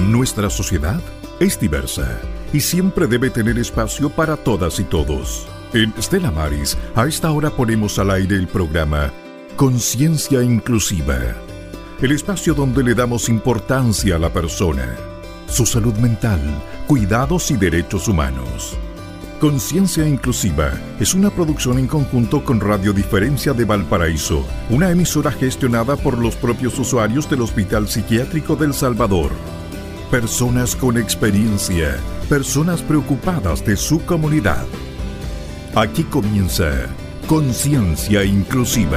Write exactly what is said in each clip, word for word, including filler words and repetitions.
Nuestra sociedad es diversa y siempre debe tener espacio para todas y todos. En Stella Maris, a esta hora ponemos al aire el programa Conciencia Inclusiva, el espacio donde le damos importancia a la persona, su salud mental, cuidados y derechos humanos. Conciencia Inclusiva es una producción en conjunto con Radio Diferencia de Valparaíso, una emisora gestionada por los propios usuarios del Hospital Psiquiátrico del Salvador. Personas con experiencia, personas preocupadas de su comunidad. Aquí comienza Conciencia Inclusiva.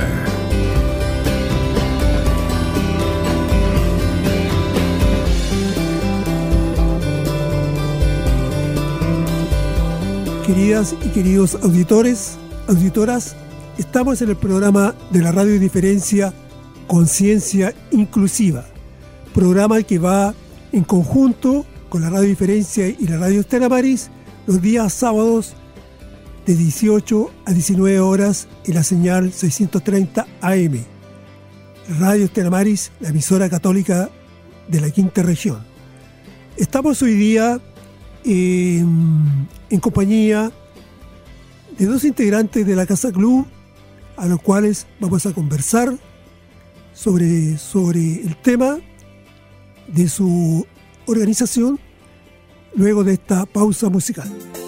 Queridas y queridos auditores, auditoras, estamos en el programa de la Radio Diferencia Conciencia Inclusiva, programa que va en conjunto con la Radio Diferencia y la Radio Stella Maris los días sábados de dieciocho a diecinueve horas en la señal seiscientos treinta A M. Radio Stella Maris, la emisora católica de la quinta región. Estamos hoy día eh, en compañía de dos integrantes de la Casa Club, a los cuales vamos a conversar sobre, sobre el tema de su organización luego de esta pausa musical.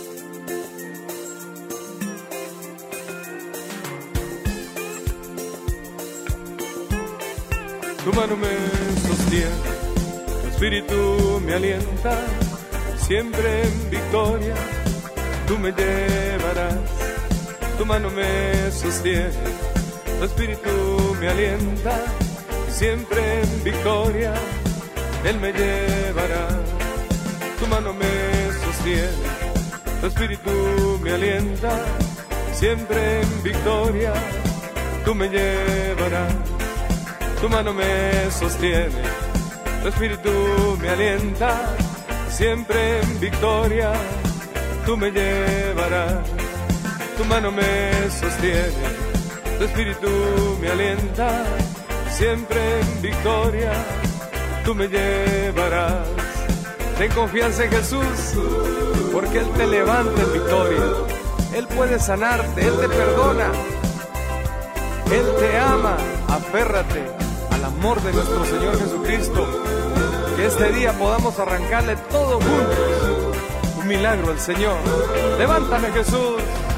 Tu mano me sostiene, tu espíritu me alienta, siempre en victoria tú me llevarás. Tu mano me sostiene, tu espíritu me alienta, siempre en victoria Él me llevará. Tu mano me sostiene, tu espíritu me alienta, siempre en victoria tú me llevarás. Tu mano me sostiene, tu espíritu me alienta, siempre en victoria tú me llevarás. Tu mano me sostiene, tu espíritu me alienta, siempre en victoria tú me llevarás. Ten confianza en Jesús, porque Él te levanta en victoria. Él puede sanarte, Él te perdona, Él te ama. Aférrate al amor de nuestro Señor Jesucristo. Que este día podamos arrancarle todo juntos un milagro al Señor. Levántame, Jesús.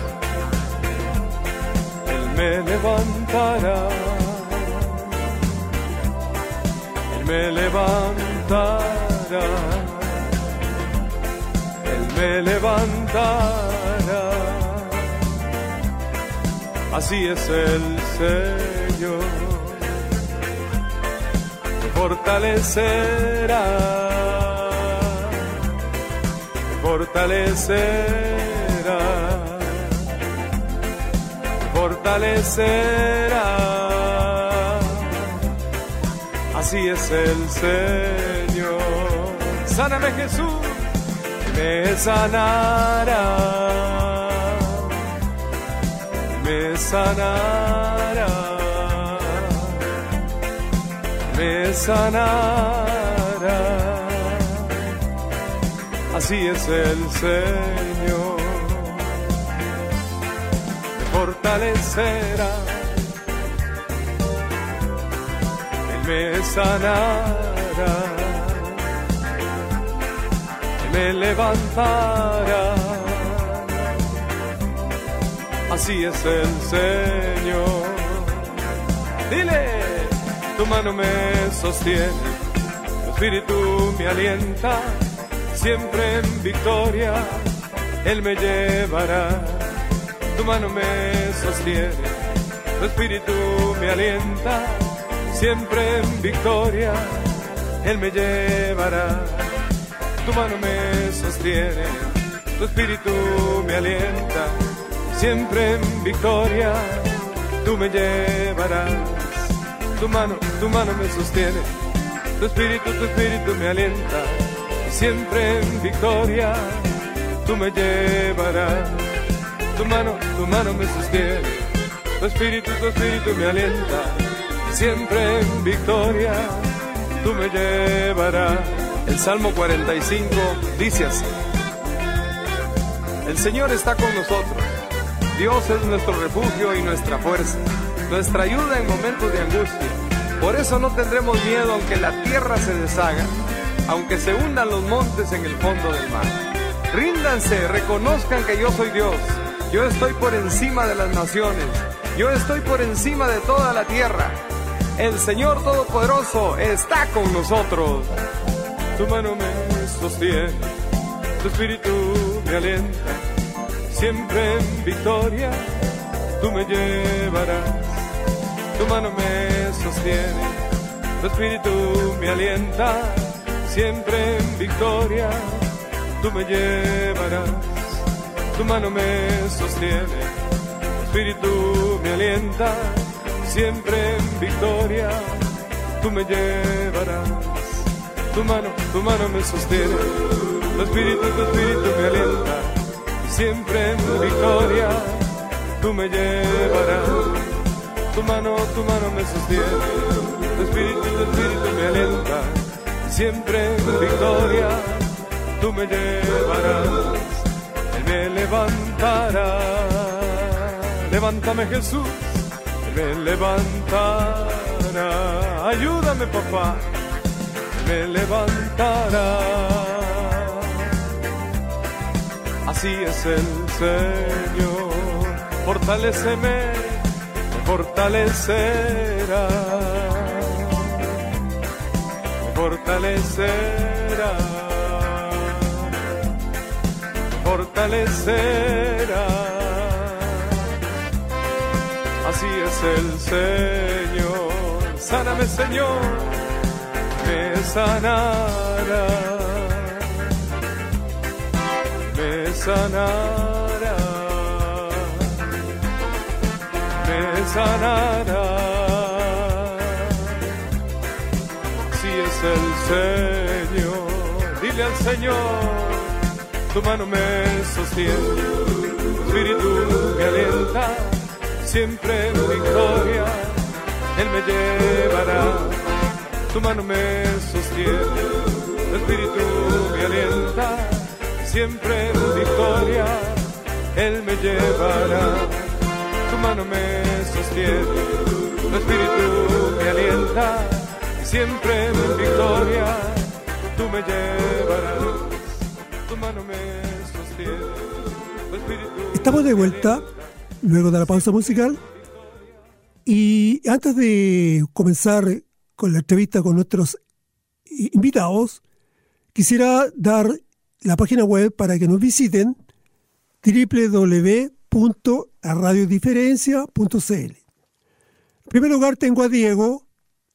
Él me levantará, Él me levantará, Él me levantará. Así es el Señor. Fortalecerá, fortalecerá, fortalecerá. Así es el Señor. Sáname, Jesús, me sanará, me sanará, me sanará. Así es el Señor. Me fortalecerá, Él me sanará, Él me levantará. Así es el Señor. Dile. Tu mano me sostiene, tu espíritu me alienta, siempre en victoria Él me llevará. Tu mano me sostiene, tu espíritu me alienta, siempre en victoria Él me llevará. Tu mano me sostiene, tu espíritu me alienta, siempre en victoria tú me llevarás. Tu mano, tu mano me sostiene, tu espíritu, tu espíritu me alienta, siempre en victoria tú me llevarás. Tu mano, tu mano me sostiene, tu espíritu, tu espíritu me alienta, siempre en victoria tú me llevarás. El Salmo cuarenta y cinco dice así: el Señor está con nosotros, Dios es nuestro refugio y nuestra fuerza, nuestra ayuda en momentos de angustia. Por eso no tendremos miedo aunque la tierra se deshaga, aunque se hundan los montes en el fondo del mar. Ríndanse, reconozcan que yo soy Dios. Yo estoy por encima de las naciones. Yo estoy por encima de toda la tierra. El Señor Todopoderoso está con nosotros. Tu mano me sostiene, tu espíritu me alienta. Siempre en victoria tú me llevarás. Tu mano me sostiene, tu espíritu me alienta. Siempre en victoria tú me llevarás. Tu mano me sostiene, tu espíritu me alienta. Siempre en victoria tú me llevarás. Tu mano, tu mano me sostiene, tu espíritu, tu espíritu me alienta. Siempre en victoria tú me llevarás. Tu mano, tu mano me sostiene, tu espíritu, tu espíritu me alienta. Siempre en victoria tú me llevarás. Él me levantará. Levántame, Jesús, Él me levantará. Ayúdame, papá, Él me levantará. Así es el Señor, fortaléceme, me fortalecerá, me fortalecerá, me fortalecerá. Así es el Señor, sáname, Señor, me sanará, me sanará, me sanará. Así es el Señor, dile al Señor, tu mano me sostiene, tu espíritu me alienta. Siempre en victoria Él me llevará. Tu mano me sostiene, tu espíritu me alienta. Siempre en victoria Él me llevará. Tu mano me sostiene, tu espíritu me alienta. Siempre en victoria tú me llevarás. Tu mano me sostiene, tu espíritu. Estamos de vuelta luego de la pausa musical, y antes de comenzar con la entrevista con nuestros invitados, quisiera dar la página web para que nos visiten, doble u doble u doble u punto radio diferencia punto c l. En primer lugar tengo a Diego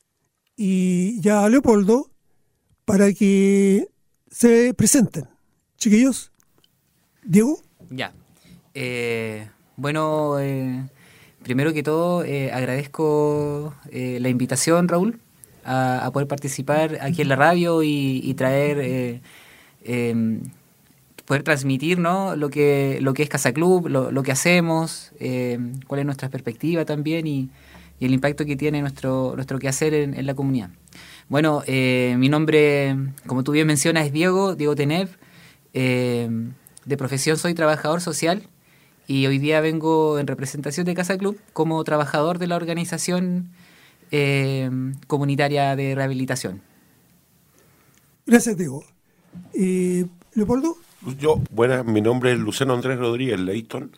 y ya a Leopoldo para que se presenten. Chiquillos, Diego. Ya. Eh... Bueno, eh, primero que todo eh, agradezco eh, la invitación, Raúl, a, a poder participar aquí en la radio y, y traer, eh, eh, poder transmitir, ¿no?, lo que lo que es Casa Club, lo, lo que hacemos, eh, cuál es nuestra perspectiva también y, y el impacto que tiene nuestro nuestro quehacer en, en la comunidad. Bueno, eh, mi nombre, como tú bien mencionas, es Diego, Diego Tenev. Eh, de profesión soy trabajador social. Y hoy día vengo en representación de Casa Club como trabajador de la organización eh, comunitaria de rehabilitación. Gracias, Diego. Eh, ¿Leopoldo? Yo, buenas, mi nombre es Luciano Andrés Rodríguez Leighton.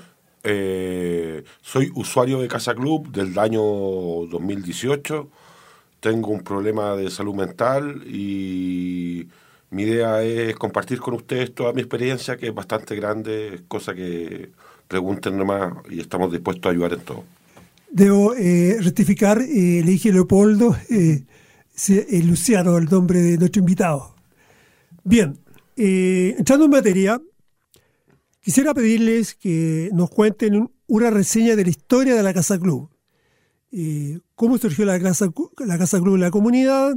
Eh, soy usuario de Casa Club del año dos mil dieciocho. Tengo un problema de salud mental y mi idea es compartir con ustedes toda mi experiencia, que es bastante grande, cosa que pregunten nomás y estamos dispuestos a ayudar en todo. Debo eh, rectificar, eh, le dije Leopoldo, eh, eh, Luciano, el nombre de nuestro invitado. Bien, eh, entrando en materia, quisiera pedirles que nos cuenten una reseña de la historia de la Casa Club. Eh, cómo surgió la Casa, la Casa Club en la comunidad,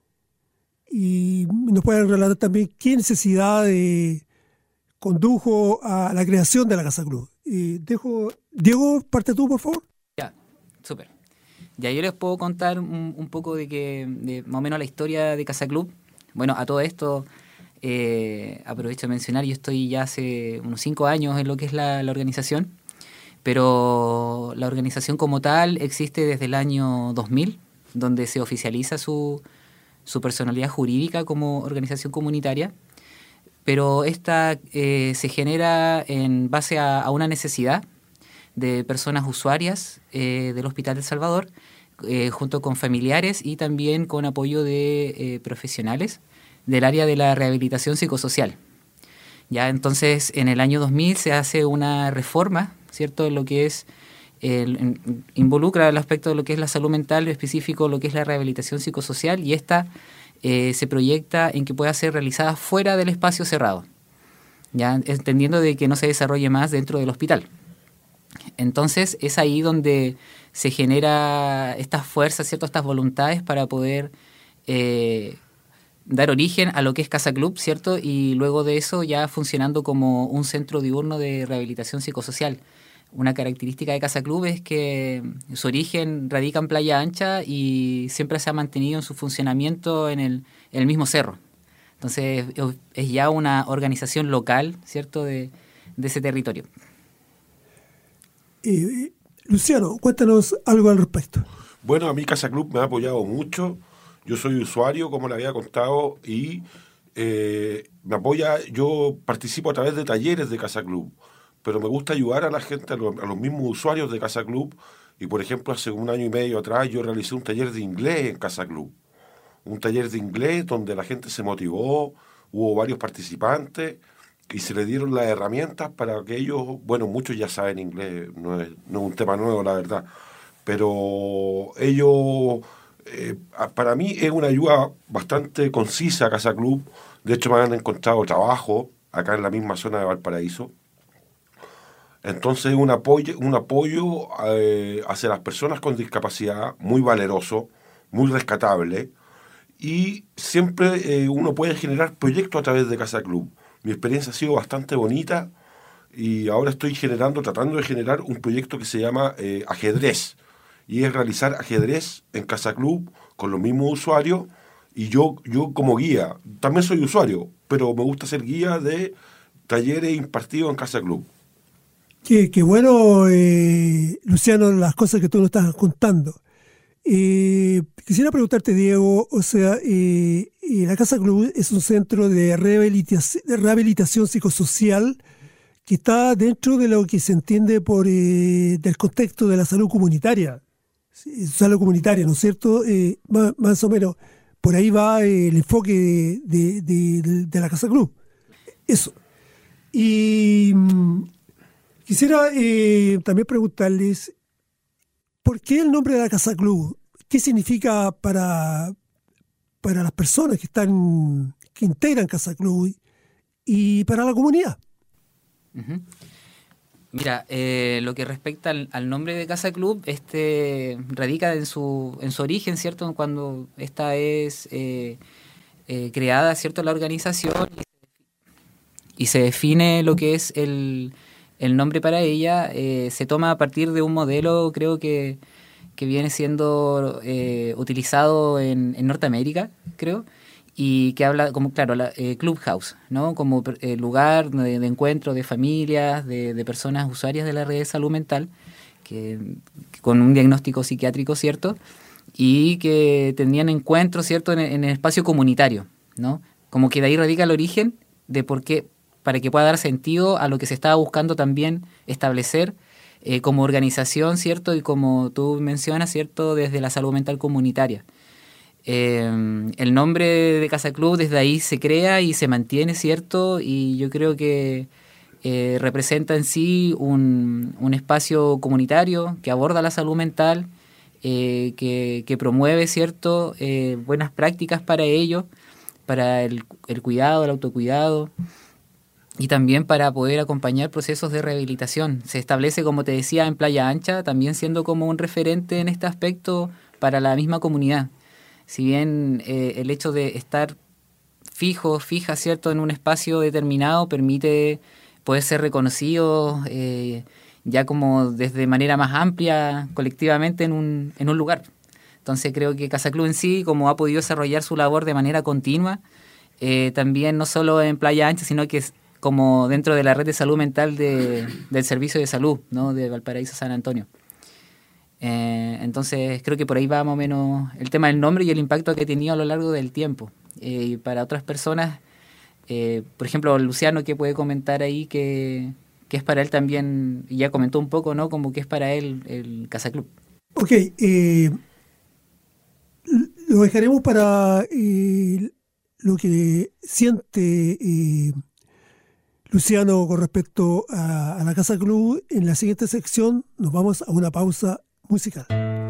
y nos pueden relatar también qué necesidad eh, condujo a la creación de la Casa Club. Eh, dejo, Diego, parte tú, por favor. Ya, súper. Ya, yo les puedo contar un, un poco de que de más o menos la historia de Casa Club. Bueno, a todo esto eh, aprovecho de mencionar, yo estoy ya hace unos cinco años en lo que es la, la organización, pero la organización como tal existe desde el año dos mil, donde se oficializa su, su personalidad jurídica como organización comunitaria, pero esta eh, se genera en base a, a una necesidad de personas usuarias eh, del Hospital del Salvador, eh, junto con familiares y también con apoyo de eh, profesionales del área de la rehabilitación psicosocial. Ya entonces, en el año dos mil se hace una reforma, ¿cierto?, en lo que es, el, en, involucra el aspecto de lo que es la salud mental, en específico lo que es la rehabilitación psicosocial, y esta eh, se proyecta en que pueda ser realizada fuera del espacio cerrado, ya entendiendo de que no se desarrolle más dentro del hospital. Entonces es ahí donde se genera estas fuerzas, ¿cierto?, estas voluntades para poder eh, dar origen a lo que es Casa Club, ¿cierto? Y luego de eso ya funcionando como un centro diurno de rehabilitación psicosocial. Una característica de Casa Club es que su origen radica en Playa Ancha y siempre se ha mantenido en su funcionamiento en el, en el mismo cerro. Entonces es ya una organización local, ¿cierto?, de, de ese territorio. Eh, Luciano, cuéntanos algo al respecto. Bueno, a mí Casa Club me ha apoyado mucho. Yo soy usuario, como le había contado, y eh, me apoya. Yo participo a través de talleres de Casa Club, pero me gusta ayudar a la gente, a los, a los mismos usuarios de Casa Club. Y, por ejemplo, hace un año y medio atrás yo realicé un taller de inglés en Casa Club. Un taller de inglés donde la gente se motivó, hubo varios participantes y se les dieron las herramientas para que ellos, bueno, muchos ya saben inglés, no es, no es un tema nuevo, la verdad, pero ellos, eh, para mí es una ayuda bastante concisa Casa Club. De hecho me han encontrado trabajo acá en la misma zona de Valparaíso. Entonces un apoyo, un apoyo eh, hacia las personas con discapacidad muy valeroso, muy rescatable, y siempre eh, uno puede generar proyectos a través de Casa Club. Mi experiencia ha sido bastante bonita y ahora estoy generando, tratando de generar un proyecto que se llama eh, ajedrez, y es realizar ajedrez en Casa Club con los mismos usuarios, y yo, yo como guía, también soy usuario, pero me gusta ser guía de talleres impartidos en Casa Club. Qué, qué bueno, eh, Luciano, las cosas que tú nos estás contando. Eh, quisiera preguntarte, Diego, o sea, eh, eh, la Casa Club es un centro de rehabilitación, de rehabilitación psicosocial que está dentro de lo que se entiende por eh, del contexto de la salud comunitaria. Sí, salud comunitaria, ¿no es cierto? Eh, más, más o menos por ahí va eh, el enfoque de, de, de, de la Casa Club. Eso. Y mm, quisiera eh, también preguntarles, ¿por qué el nombre de la Casa Club? ¿Qué significa para, para las personas que están que integran Casa Club y para la comunidad? Uh-huh. Mira, eh, lo que respecta al, al nombre de Casa Club, este radica en su en su origen, ¿cierto? Cuando esta es eh, eh, creada, ¿cierto?, la organización, y, y se define lo que es el, el nombre para ella, eh, se toma a partir de un modelo, creo que, que viene siendo eh, utilizado en, en Norteamérica, creo, y que habla como, claro, la, eh, Clubhouse, ¿no?, como eh, lugar de, de encuentro de familias, de, de personas usuarias de la red de salud mental, que, que con un diagnóstico psiquiátrico, ¿cierto?, y que tenían encuentros, ¿cierto?, en, en el espacio comunitario, ¿no? Como que de ahí radica el origen de por qué, para que pueda dar sentido a lo que se estaba buscando también establecer eh, como organización, ¿cierto?, y como tú mencionas, ¿cierto?, desde la salud mental comunitaria. Eh, el nombre de Casa Club desde ahí se crea y se mantiene, ¿cierto?, y yo creo que eh, representa en sí un, un espacio comunitario que aborda la salud mental, eh, que, que promueve, ¿cierto?, eh, buenas prácticas para ello, para el, el cuidado, el autocuidado, y también para poder acompañar procesos de rehabilitación. Se establece, como te decía, en Playa Ancha, también siendo como un referente en este aspecto para la misma comunidad. Si bien eh, el hecho de estar fijo, fija, ¿cierto?, en un espacio determinado permite poder ser reconocido eh, ya como desde manera más amplia, colectivamente, en un, en un lugar. Entonces creo que Casa Club en sí, como ha podido desarrollar su labor de manera continua, eh, también no solo en Playa Ancha, sino que es como dentro de la red de salud mental de, del Servicio de Salud, ¿no? De Valparaíso San Antonio. Eh, entonces creo que por ahí va más o menos el tema del nombre y el impacto que ha tenido a lo largo del tiempo. Eh, y para otras personas, eh, por ejemplo, Luciano, que puede comentar ahí que, que es para él también, y ya comentó un poco, ¿no? Como que es para él el Casa Club. Ok, eh, lo dejaremos para eh, lo que siente eh, Luciano con respecto a, a la Casa Club. En la siguiente sección nos vamos a una pausa musical.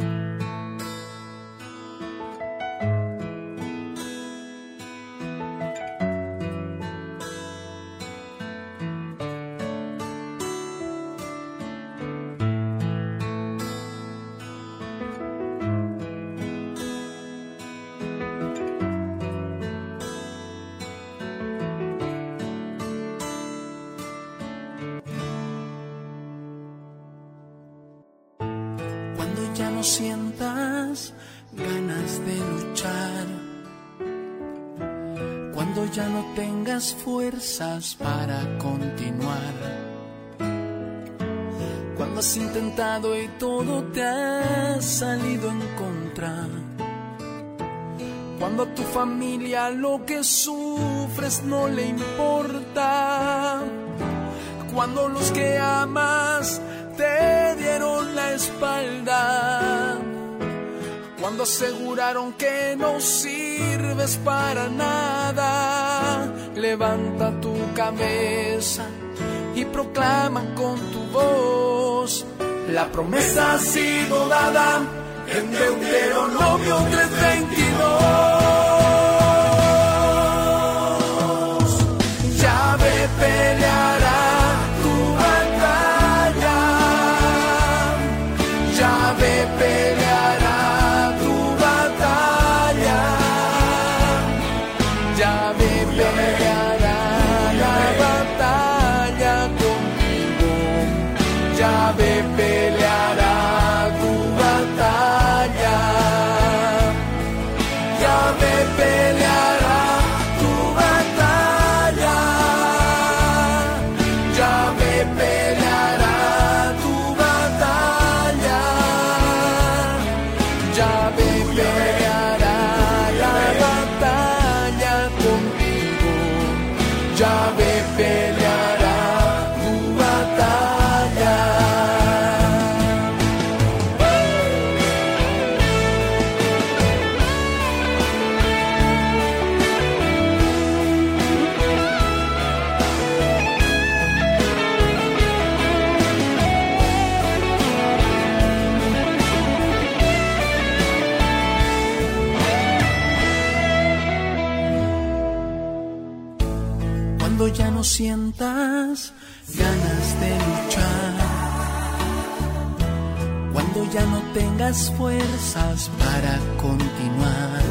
Sientas ganas de luchar, cuando ya no tengas fuerzas para continuar, cuando has intentado y todo te ha salido en contra, cuando a tu familia lo que sufres no le importa, cuando los que amas te dieron la espalda, cuando aseguraron que no sirves para nada, levanta tu cabeza y proclama con tu voz: la promesa ha sido dada en Deuteronomio tres veintidós. Yahvé peleará peleará tu batalla, Yahvé peleará la batalla contigo, Yahvé peleará tu batalla, Yahvé peleará tu batalla, Yahvé peleará tu batalla. Yahvé peleará la batalla contigo, Yahvé peleará tu batalla. Cuando ya no sientas ganas de luchar, cuando ya no tengas fuerzas para continuar,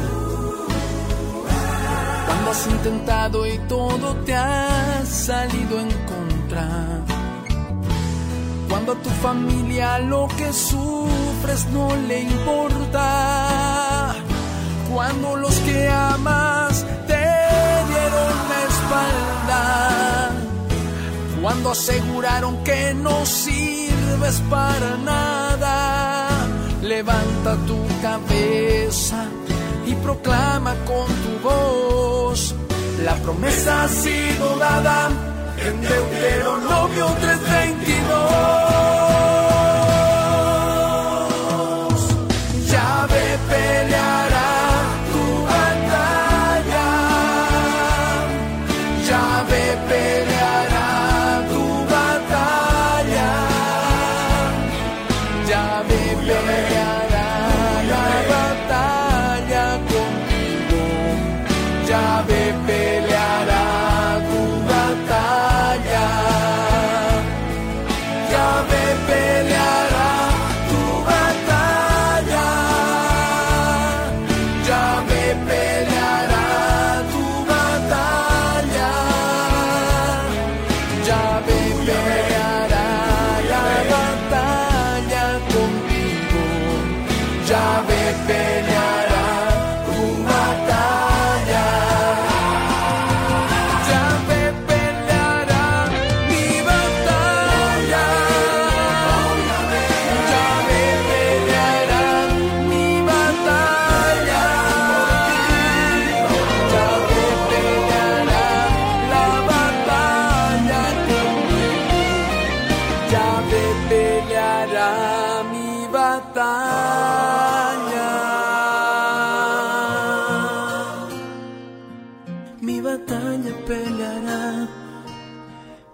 cuando has intentado y todo te ha salido en contra, cuando a tu familia lo que sufres no le importa, cuando los que amas te dieron la espalda, cuando aseguraron que no sirves para nada, levanta tu cabeza y proclama con tu voz: la promesa ha sido dada en Deuteronomio tres veintidós. Yahvé peleará tu batalla, Yahvé peleará tu batalla, Yahvé peleará la batalla contigo, Yahvé peleará tu batalla, Yahvé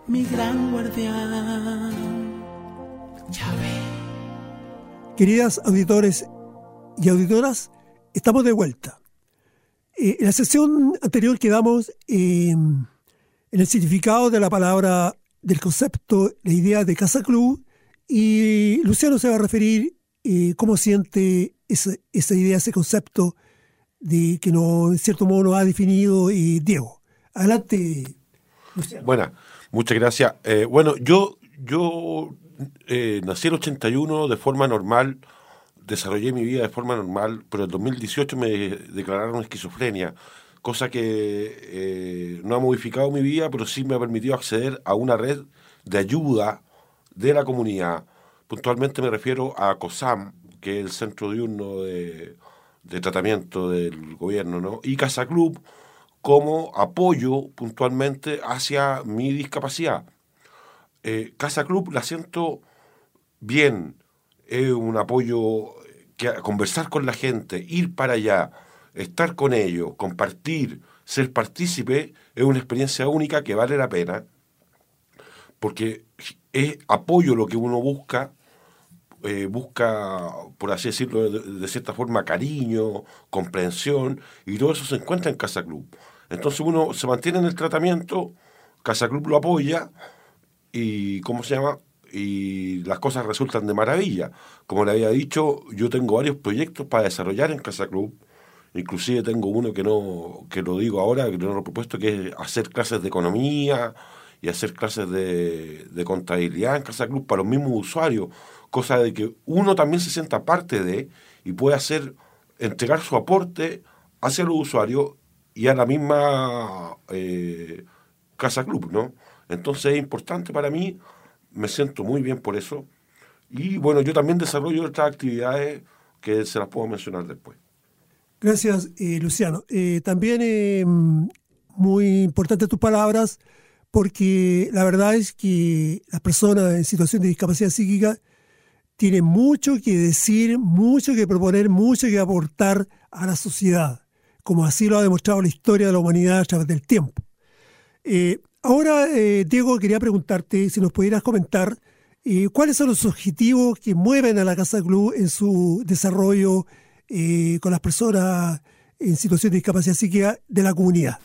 mi gran guardián. Yahvé. Queridas auditores y auditoras, estamos de vuelta. Eh, en la sesión anterior quedamos eh, en el significado de la palabra, del concepto, la idea de Casa Club, y Luciano se va a referir eh, cómo siente esa, esa idea, ese concepto de que no, en cierto modo nos ha definido eh, Diego. Adelante, Luciano. Bueno, muchas gracias. Eh, bueno, yo, yo eh, nací en el ochenta y uno de forma normal, desarrollé mi vida de forma normal, pero en dos mil dieciocho me declararon esquizofrenia, cosa que eh, no ha modificado mi vida, pero sí me ha permitido acceder a una red de ayuda de la comunidad. Puntualmente me refiero a COSAM, que es el centro diurno de, de tratamiento del gobierno, ¿no? Y Casa Club como apoyo puntualmente hacia mi discapacidad. Eh, Casa Club la siento bien, es un apoyo que conversar con la gente, ir para allá, estar con ellos, compartir, ser partícipe, es una experiencia única que vale la pena, porque es apoyo lo que uno busca, eh, busca, por así decirlo, de, de cierta forma, cariño, comprensión, y todo eso se encuentra en Casa Club. Entonces uno se mantiene en el tratamiento, Casa Club lo apoya, y, ¿cómo se llama?, y las cosas resultan de maravilla. Como le había dicho, yo tengo varios proyectos para desarrollar en Casa Club, inclusive tengo uno que no que lo digo ahora, que no lo he propuesto, que es hacer clases de economía y hacer clases de, de contabilidad en Casa Club para los mismos usuarios, cosa de que uno también se sienta parte de y puede hacer, entregar su aporte hacia los usuarios y a la misma eh, Casa Club, ¿no? Entonces es importante para mí, me siento muy bien por eso. Y bueno, yo también desarrollo otras actividades que se las puedo mencionar después. Gracias, eh, Luciano. Eh, también eh, muy importante tus palabras, porque la verdad es que las personas en situación de discapacidad psíquica tienen mucho que decir, mucho que proponer, mucho que aportar a la sociedad, como así lo ha demostrado la historia de la humanidad a través del tiempo. Eh, Ahora, eh, Diego, quería preguntarte si nos pudieras comentar eh, cuáles son los objetivos que mueven a la Casa Club en su desarrollo eh, con las personas en situación de discapacidad psíquica de la comunidad.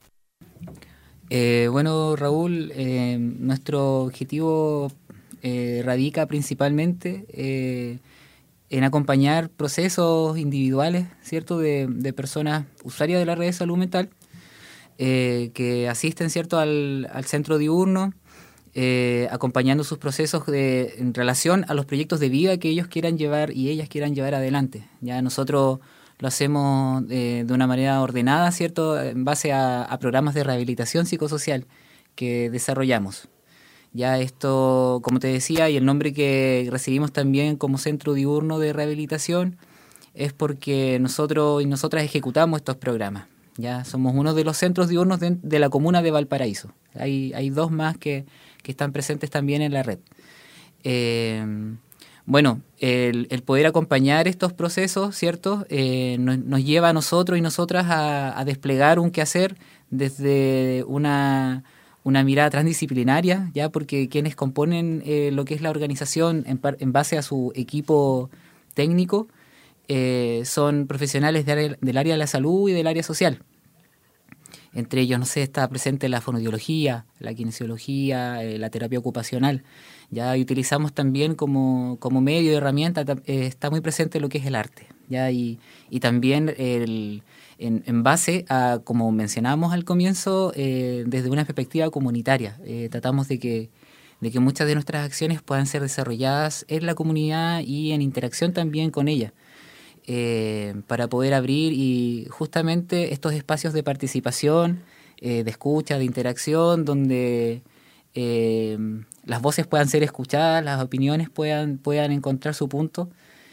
Eh, bueno, Raúl, eh, nuestro objetivo eh, radica principalmente eh, en acompañar procesos individuales, ¿cierto?, de, de personas usuarias de la red de salud mental, Eh, que asisten, ¿cierto?, al, al centro diurno, eh, acompañando sus procesos de, en relación a los proyectos de vida que ellos quieran llevar y ellas quieran llevar adelante. Ya nosotros lo hacemos eh, de una manera ordenada, ¿cierto?, en base a, a programas de rehabilitación psicosocial que desarrollamos. Ya esto, como te decía, y el nombre que recibimos también como centro diurno de rehabilitación es porque nosotros y nosotras ejecutamos estos programas. Ya somos uno de los centros diurnos de, de la comuna de Valparaíso. Hay, hay dos más que, que están presentes también en la red. Eh, bueno, el, el poder acompañar estos procesos, ¿cierto?, eh, nos, nos lleva a nosotros y nosotras a, a desplegar un quehacer desde una, una mirada transdisciplinaria, ya porque quienes componen eh, lo que es la organización en, par, en base a su equipo técnico, Eh, son profesionales de área, del área de la salud y del área social. Entre ellos, no sé, está presente la fonoaudiología, la kinesiología, eh, la terapia ocupacional. Ya y utilizamos también como, como medio de herramienta, eh, está muy presente lo que es el arte. Ya y, y también el, en, en base a, como mencionábamos al comienzo, eh, desde una perspectiva comunitaria. Eh, tratamos de que de que muchas de nuestras acciones puedan ser desarrolladas en la comunidad y en interacción también con ella. Eh, para poder abrir y justamente estos espacios de participación, eh, de escucha, de interacción, donde eh, las voces puedan ser escuchadas, las opiniones puedan, puedan encontrar su punto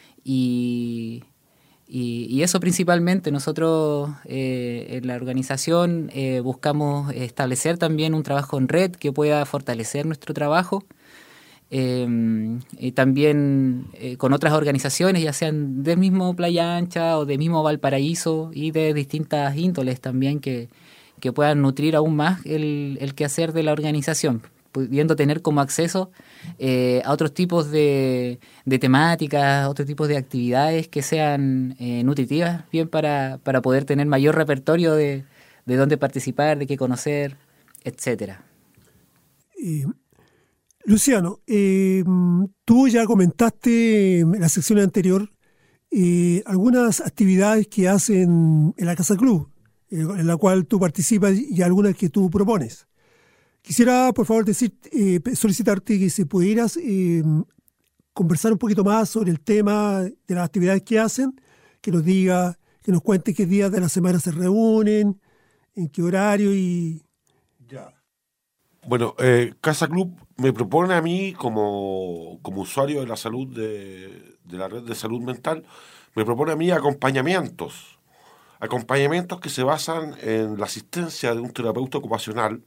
y, y, y eso principalmente. Nosotros eh, en la organización eh, buscamos establecer también un trabajo en red que pueda fortalecer nuestro trabajo. Eh, y también eh, con otras organizaciones, ya sean del mismo Playa Ancha o del mismo Valparaíso y de distintas índoles también que, que puedan nutrir aún más el, el quehacer de la organización. pudiendo tener como acceso eh, a otros tipos de, de temáticas, otros tipos de actividades que sean eh, nutritivas, bien para, para poder tener mayor repertorio de, de dónde participar, de qué conocer, etcétera. Eh, Luciano, eh, tú ya comentaste en la sección anterior eh, algunas actividades que hacen en la Casa Club, eh, en la cual tú participas y algunas que tú propones. Quisiera, por favor, decir, eh, solicitarte que si pudieras eh, conversar un poquito más sobre el tema de las actividades que hacen, que nos diga, que nos cuente qué días de la semana se reúnen, en qué horario y... Ya. Bueno, eh, Casa Club me propone a mí, como, como usuario de la salud, de, de la red de salud mental, me propone a mí acompañamientos. Acompañamientos que se basan en la asistencia de un terapeuta ocupacional.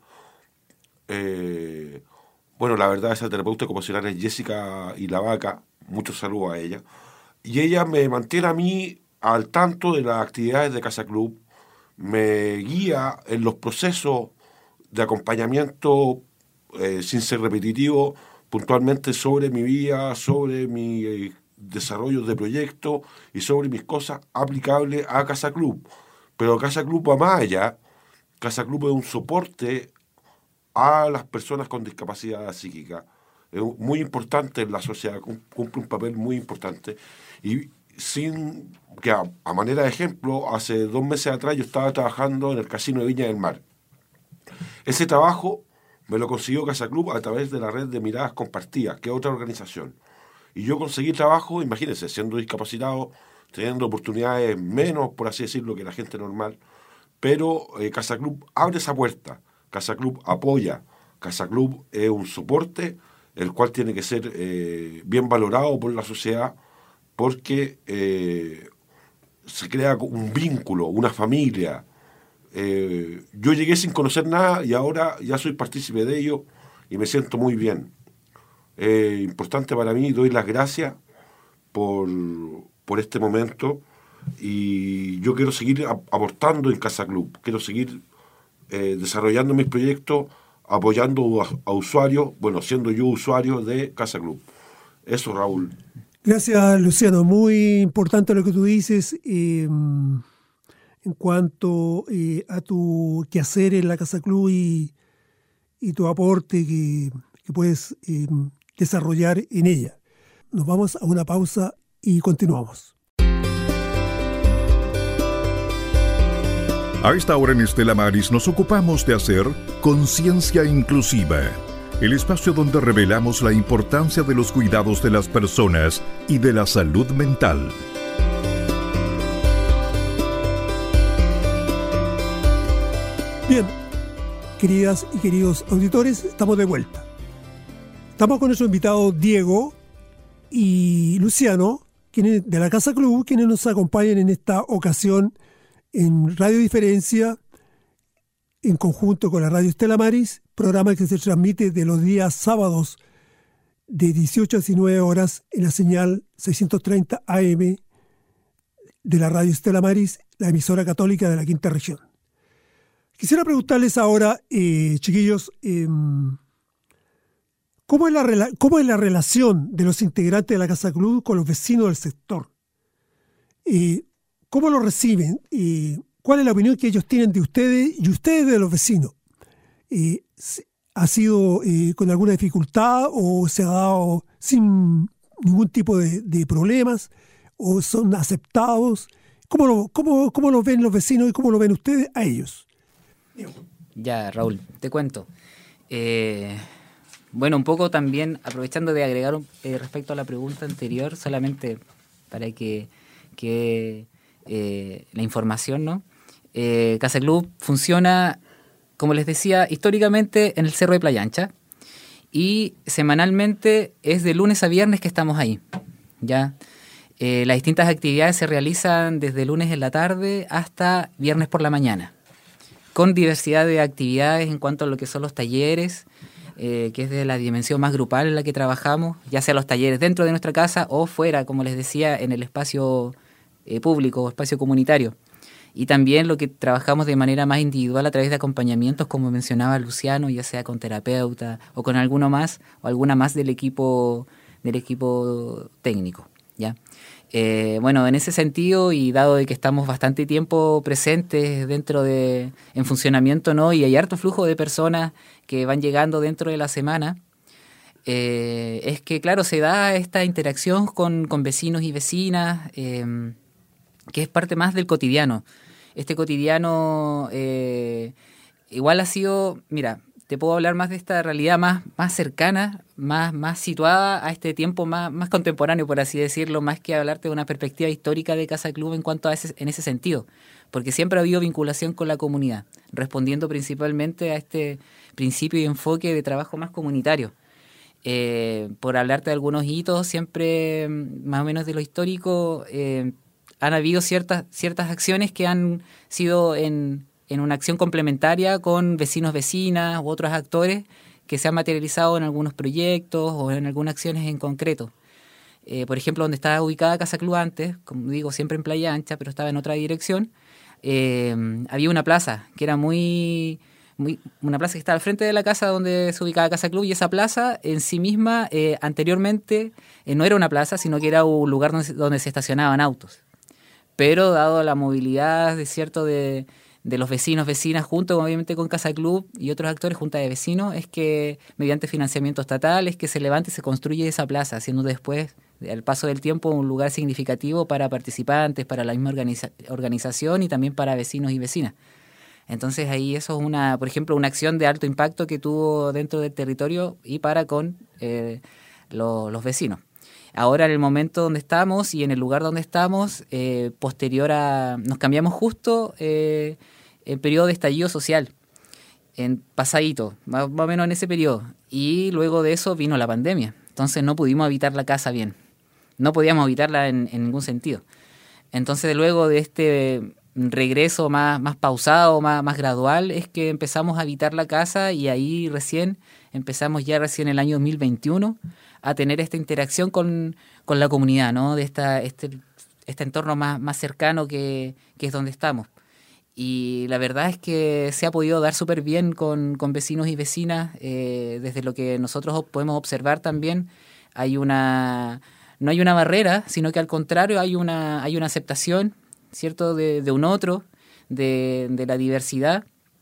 Eh, bueno, la verdad, esa terapeuta ocupacional es Jessica Ilavaca, mucho saludo a ella. Y ella me mantiene a mí al tanto de las actividades de Casa Club, me guía en los procesos de acompañamiento eh, sin ser repetitivo, puntualmente sobre mi vida, sobre mi eh, desarrollo de proyecto y sobre mis cosas aplicables a Casa Club. Pero Casa Club va más allá. Casa Club es un soporte a las personas con discapacidad psíquica. Es muy importante en la sociedad, cumple un papel muy importante. Y sin que a, a manera de ejemplo, hace dos meses atrás yo estaba trabajando en el Casino de Viña del Mar. Ese trabajo me lo consiguió Casa Club a través de la red de Miradas Compartidas, que es otra organización. Y yo conseguí trabajo, imagínense, siendo discapacitado, teniendo oportunidades menos, por así decirlo, que la gente normal, pero eh, Casa Club abre esa puerta. Casa Club apoya. Casa Club es un soporte, el cual tiene que ser eh, bien valorado por la sociedad, porque eh, se crea un vínculo, una familia. Eh, yo llegué sin conocer nada y ahora ya soy partícipe de ello y me siento muy bien. Eh, importante para mí, doy las gracias por, por este momento y yo quiero seguir a, aportando en Casa Club, quiero seguir eh, desarrollando mis proyectos, apoyando a, a usuarios, bueno, siendo yo usuario de Casa Club. Eso, Raúl. Gracias, Luciano. Muy importante lo que tú dices eh, en cuanto eh, a tu quehacer en la Casa Club y, y tu aporte que, que puedes eh, desarrollar en ella. Nos vamos a una pausa y continuamos. A esta hora en Estela Maris nos ocupamos de hacer Conciencia Inclusiva, el espacio donde revelamos la importancia de los cuidados de las personas y de la salud mental. Bien, queridas y queridos auditores, estamos de vuelta. Estamos con nuestro invitado Diego y Luciano, quienes de la Casa Club, quienes nos acompañan en esta ocasión en Radio Diferencia, en conjunto con la Radio Estela Maris, programa que se transmite de los días sábados de dieciocho a diecinueve horas en la señal seiscientos treinta A M de la Radio Estela Maris, la emisora católica de la Quinta Región. Quisiera preguntarles ahora, eh, chiquillos, eh, ¿cómo es, la, ¿cómo es la relación de los integrantes de la Casa Club con los vecinos del sector? Eh, ¿Cómo lo reciben? Eh, ¿Cuál es la opinión que ellos tienen de ustedes y ustedes de los vecinos? Eh, ¿Ha sido eh, con alguna dificultad o se ha dado sin ningún tipo de, de problemas? ¿O son aceptados? ¿Cómo lo, cómo, ¿Cómo lo ven los vecinos y cómo lo ven ustedes a ellos? Ya, Raúl, te cuento. Eh, bueno, un poco también, aprovechando de agregar eh, respecto a la pregunta anterior, solamente para que, que eh, la información, ¿no? Eh, Casa Club funciona, como les decía, históricamente en el Cerro de Playa Ancha y semanalmente es de lunes a viernes que estamos ahí, ¿ya? Eh, las distintas actividades se realizan desde lunes en la tarde hasta viernes por la mañana, con diversidad de actividades en cuanto a lo que son los talleres, eh, que es de la dimensión más grupal en la que trabajamos, ya sea los talleres dentro de nuestra casa o fuera, como les decía, en el espacio eh, público o espacio comunitario. Y también lo que trabajamos de manera más individual a través de acompañamientos, como mencionaba Luciano, ya sea con terapeuta o con alguno más o alguna más del equipo del equipo técnico, ¿ya? Eh, bueno, en ese sentido, y dado de que estamos bastante tiempo presentes dentro de en funcionamiento, ¿no? Y hay harto flujo de personas que van llegando dentro de la semana, eh, es que, claro, se da esta interacción con, con vecinos y vecinas, eh, que es parte más del cotidiano. Este cotidiano eh, igual ha sido, mira, te puedo hablar más de esta realidad más, más cercana, más, más situada a este tiempo más, más contemporáneo, por así decirlo, más que hablarte de una perspectiva histórica de Casa Club en cuanto a ese, en ese sentido, porque siempre ha habido vinculación con la comunidad, respondiendo principalmente a este principio y enfoque de trabajo más comunitario. Eh, por hablarte de algunos hitos, siempre más o menos de lo histórico, eh, han habido ciertas, ciertas acciones que han sido en, en una acción complementaria con vecinos, vecinas u otros actores que se han materializado en algunos proyectos o en algunas acciones en concreto. Eh, por ejemplo, donde estaba ubicada Casa Club antes, como digo, siempre en Playa Ancha, pero estaba en otra dirección, eh, había una plaza que era muy... Muy, una plaza que está al frente de la casa donde se ubicaba Casa Club, y esa plaza en sí misma eh, anteriormente eh, no era una plaza, sino que era un lugar donde, donde se estacionaban autos. Pero dado la movilidad de cierto de, de los vecinos, vecinas, junto obviamente con Casa Club y otros actores, junta de vecinos, es que mediante financiamiento estatal es que se levanta y se construye esa plaza, siendo después, al paso del tiempo, un lugar significativo para participantes, para la misma organiza, organización y también para vecinos y vecinas. Entonces ahí eso es una, por ejemplo, una acción de alto impacto que tuvo dentro del territorio y para con eh, lo, los vecinos. Ahora en el momento donde estamos y en el lugar donde estamos, eh, posterior a, nos cambiamos justo eh, en periodo de estallido social, en pasadito, más, más o menos en ese periodo. Y luego de eso vino la pandemia. Entonces no pudimos habitar la casa bien. No podíamos habitarla en, en ningún sentido. Entonces luego de este regreso más, más pausado, más, más gradual, es que empezamos a habitar la casa, y ahí recién empezamos ya recién el año dos mil veintiuno a tener esta interacción con, con la comunidad, ¿no? De esta, este, este entorno más, más cercano que, que es donde estamos. Y la verdad es que se ha podido dar súper bien con, con vecinos y vecinas, eh, desde lo que nosotros podemos observar también. Hay una, no hay una barrera, sino que al contrario hay una, hay una aceptación, ¿cierto?, de, de un otro, de, de la diversidad,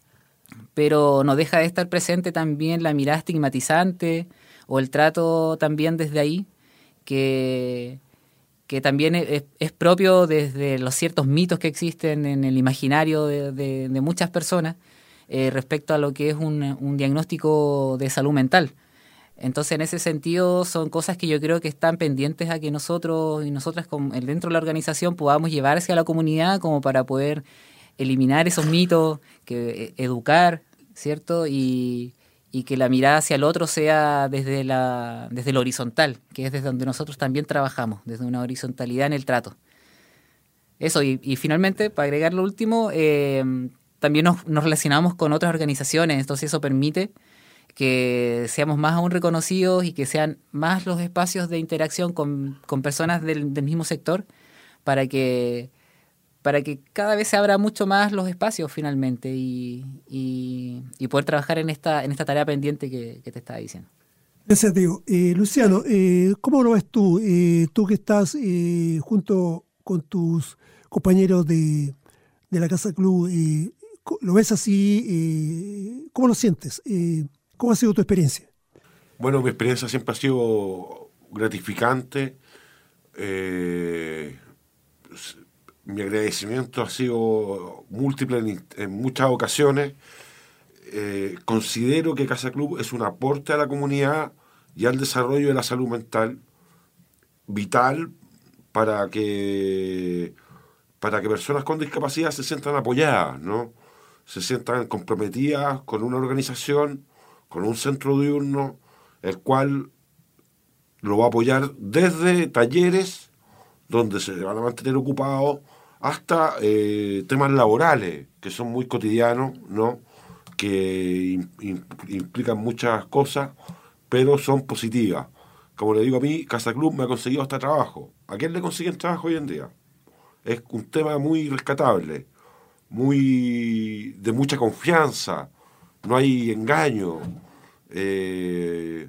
pero no deja de estar presente también la mirada estigmatizante o el trato también desde ahí, que, que también es, es propio desde los ciertos mitos que existen en el imaginario de, de, de muchas personas eh, respecto a lo que es un, un diagnóstico de salud mental. Entonces, en ese sentido, son cosas que yo creo que están pendientes a que nosotros y nosotras dentro de la organización podamos llevar hacia la comunidad, como para poder eliminar esos mitos, que educar, ¿cierto? Y, y que la mirada hacia el otro sea desde la desde lo horizontal, que es desde donde nosotros también trabajamos, desde una horizontalidad en el trato. Eso, y, y finalmente, para agregar lo último, eh, también nos, nos relacionamos con otras organizaciones, entonces eso permite que seamos más aún reconocidos y que sean más los espacios de interacción con, con personas del, del mismo sector, para que para que cada vez se abra mucho más los espacios finalmente y, y, y poder trabajar en esta en esta tarea pendiente que, que te estaba diciendo. Gracias, Diego. Eh, Luciano, eh, ¿cómo lo ves tú? Eh, tú que estás eh, junto con tus compañeros de, de la Casa Club, eh, ¿lo ves así? Eh, ¿Cómo lo sientes? Eh, ¿Cómo ha sido tu experiencia? Bueno, mi experiencia siempre ha sido gratificante. Eh, mi agradecimiento ha sido múltiple en, en muchas ocasiones. Eh, considero que Casa Club es un aporte a la comunidad y al desarrollo de la salud mental, vital para que, para que personas con discapacidad se sientan apoyadas, ¿no? Se sientan comprometidas con una organización, con un centro diurno, el cual lo va a apoyar desde talleres, donde se van a mantener ocupados, hasta eh, temas laborales, que son muy cotidianos, ¿no? Que in, implican muchas cosas, pero son positivas. Como le digo a mí, Casa Club me ha conseguido hasta trabajo. ¿A quién le consiguen trabajo hoy en día? Es un tema muy rescatable. muy de mucha confianza, no hay engaño. Eh,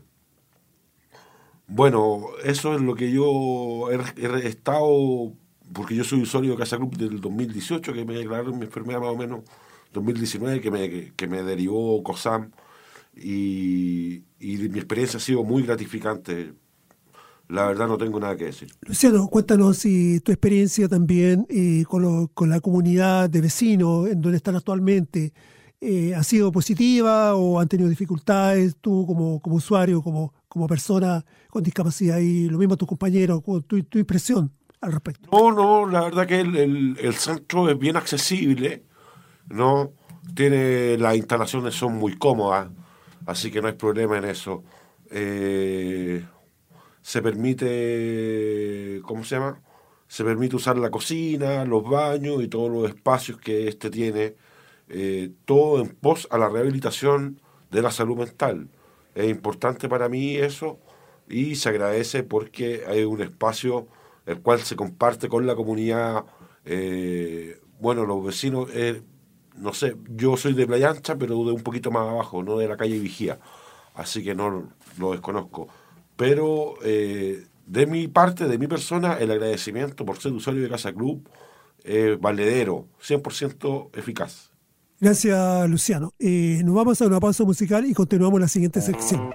bueno, eso es lo que yo he, he estado, porque yo soy usuario de Casa Club del dos mil dieciocho, que me declararon mi enfermedad más o menos, dos mil diecinueve, que me, que, que me derivó COSAM, y, y mi experiencia ha sido muy gratificante. La verdad no tengo nada que decir. Luciano, cuéntanos si tu experiencia también eh, con, lo, con la comunidad de vecinos en donde están actualmente eh, ha sido positiva o han tenido dificultades tú como, como usuario, como, como persona con discapacidad, y lo mismo tus compañeros, tu, tu impresión al respecto. No, no, la verdad que el, el, el centro es bien accesible, ¿no? Tiene, las instalaciones son muy cómodas, así que no hay problema en eso. Eh, se permite, ¿cómo se llama? Se permite usar la cocina, los baños y todos los espacios que este tiene, eh, todo en pos a la rehabilitación de la salud mental. Es importante para mí eso, y se agradece porque hay un espacio el cual se comparte con la comunidad. Eh, bueno, los vecinos, eh, no sé, yo soy de Playa Ancha, pero de un poquito más abajo, no de la calle Vigía, así que no lo desconozco. Pero eh, de mi parte, de mi persona, el agradecimiento por ser usuario de Casa Club, eh, valedero, cien por ciento eficaz. Gracias, Luciano. Eh, nos vamos a una pausa musical y continuamos la siguiente sección.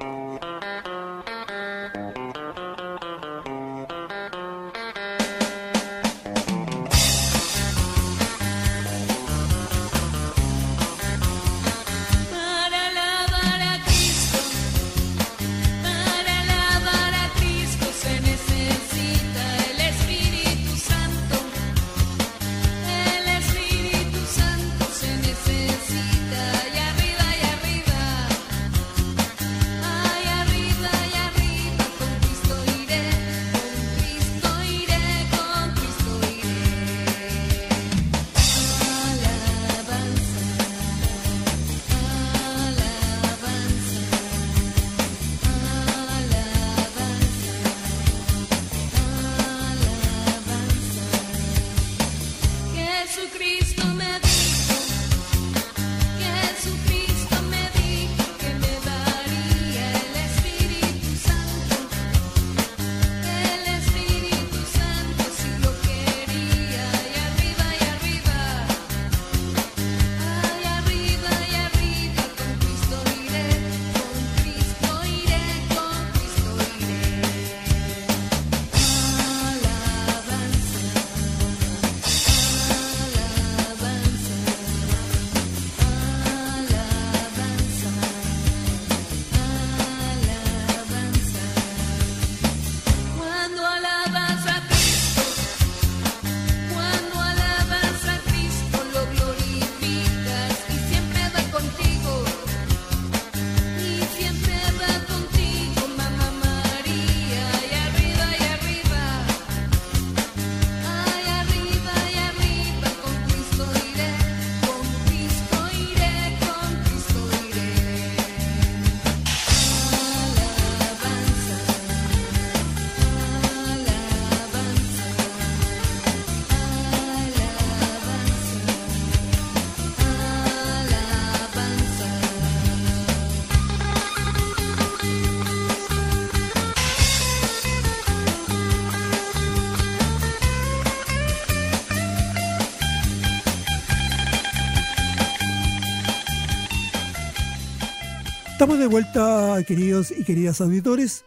Estamos de vuelta, queridos y queridas auditores,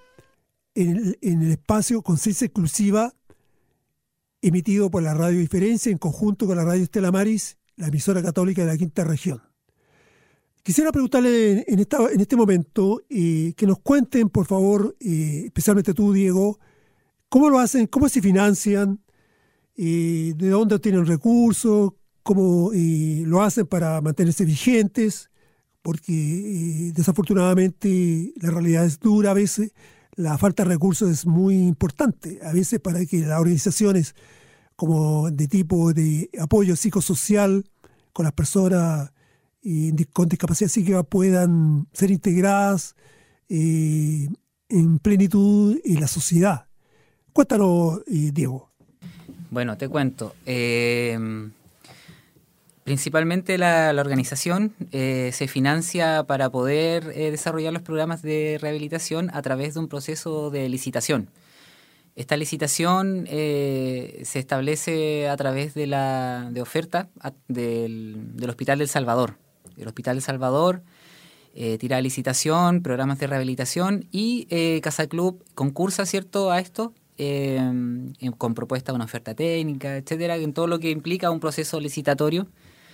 en el, en el espacio Conciencia Exclusiva, emitido por la Radio Diferencia en conjunto con la Radio Estela Maris, la emisora católica de la Quinta Región. Quisiera preguntarle en, en, esta, en este momento eh, que nos cuenten, por favor, eh, especialmente tú, Diego, cómo lo hacen, cómo se financian, eh, de dónde obtienen recursos, cómo eh, lo hacen para mantenerse vigentes, porque eh, desafortunadamente la realidad es dura a veces, la falta de recursos es muy importante, a veces para que las organizaciones como de tipo de apoyo psicosocial con las personas eh, con discapacidad psíquica puedan ser integradas eh, en plenitud en la sociedad. Cuéntanos, eh, Diego. Bueno, te cuento. Eh... Principalmente la, la organización eh, se financia para poder eh, desarrollar los programas de rehabilitación a través de un proceso de licitación. Esta licitación eh, se establece a través de la de oferta a, del, del Hospital del Salvador. El Hospital del Salvador eh, tira a licitación, programas de rehabilitación y eh, Casa Club concursa, ¿cierto?, a esto eh, con propuesta de una oferta técnica, etcétera, en todo lo que implica un proceso licitatorio.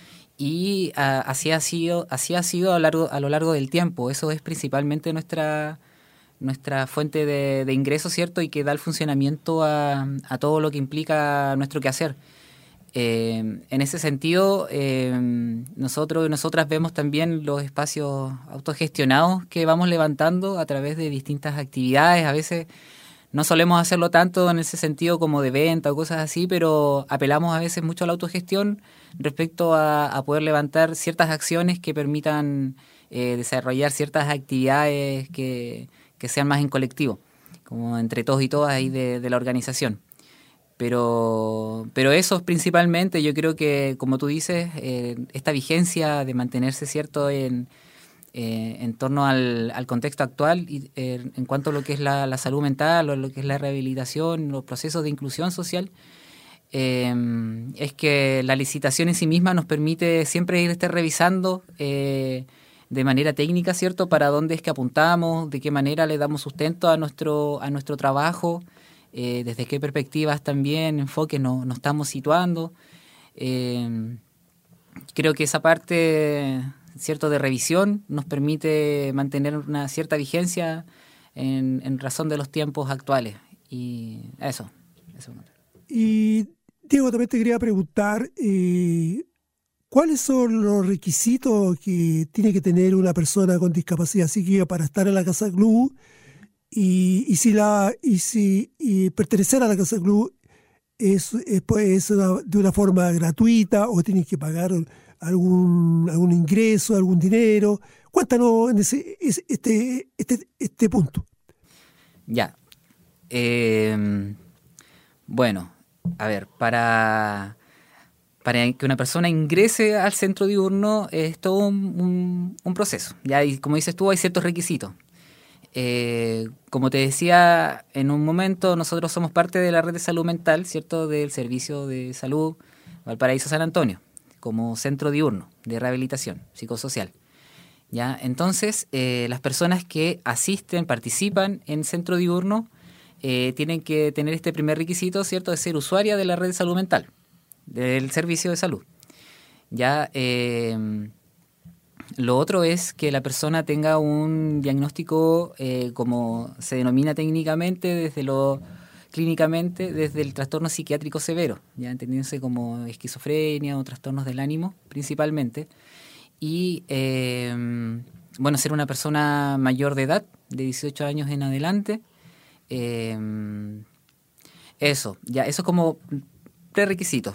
Y a, así ha sido, así ha sido a lo largo, a lo largo del tiempo. Eso es principalmente nuestra nuestra fuente de, de ingresos, ¿cierto? Y que da el funcionamiento a, a todo lo que implica nuestro quehacer. Eh, en ese sentido, eh, nosotros y nosotras vemos también los espacios autogestionados que vamos levantando a través de distintas actividades. A veces no solemos hacerlo tanto en ese sentido como de venta o cosas así, pero apelamos a veces mucho a la autogestión respecto a, a poder levantar ciertas acciones que permitan eh, desarrollar ciertas actividades que, que sean más en colectivo, como entre todos y todas ahí de, de la organización. Pero, pero eso es principalmente, yo creo que, como tú dices, eh, esta vigencia de mantenerse, ¿cierto?, en... Eh, en torno al, al contexto actual y, eh, en cuanto a lo que es la, la salud mental o lo que es la rehabilitación, los procesos de inclusión social, eh, es que la licitación en sí misma nos permite siempre ir estar revisando eh, de manera técnica, ¿cierto?, para dónde es que apuntamos, de qué manera le damos sustento a nuestro, a nuestro trabajo, eh, desde qué perspectivas también, enfoques nos, nos estamos situando. Eh, creo que esa parte, ¿cierto?, de revisión nos permite mantener una cierta vigencia en, en razón de los tiempos actuales. Y eso. eso. Y Diego, también te quería preguntar, eh, ¿cuáles son los requisitos que tiene que tener una persona con discapacidad psíquica para estar en la Casa Club? Y, y si la y si y pertenecer a la Casa Club es, es, es una, de una forma gratuita o tienes que pagar algún algún ingreso, algún dinero. Cuéntanos en ese, este, este, este punto. Ya. Eh, bueno, a ver, para, para que una persona ingrese al centro diurno es todo un, un, un proceso. Ya, y como dices tú, hay ciertos requisitos. Eh, como te decía en un momento, nosotros somos parte de la red de salud mental, ¿cierto?, del Servicio de Salud Valparaíso San Antonio, como centro diurno de rehabilitación psicosocial. ¿Ya? Entonces, eh, las personas que asisten, participan en centro diurno, eh, tienen que tener este primer requisito, ¿cierto?, de ser usuaria de la red de salud mental, del servicio de salud. ¿Ya? Eh, lo otro es que la persona tenga un diagnóstico, eh, como se denomina técnicamente, desde lo clínicamente, desde el trastorno psiquiátrico severo, ya entendiéndose como esquizofrenia o trastornos del ánimo principalmente. Y, eh, bueno, ser una persona mayor de edad, de dieciocho años en adelante. Eh, eso, ya, eso es como prerequisito.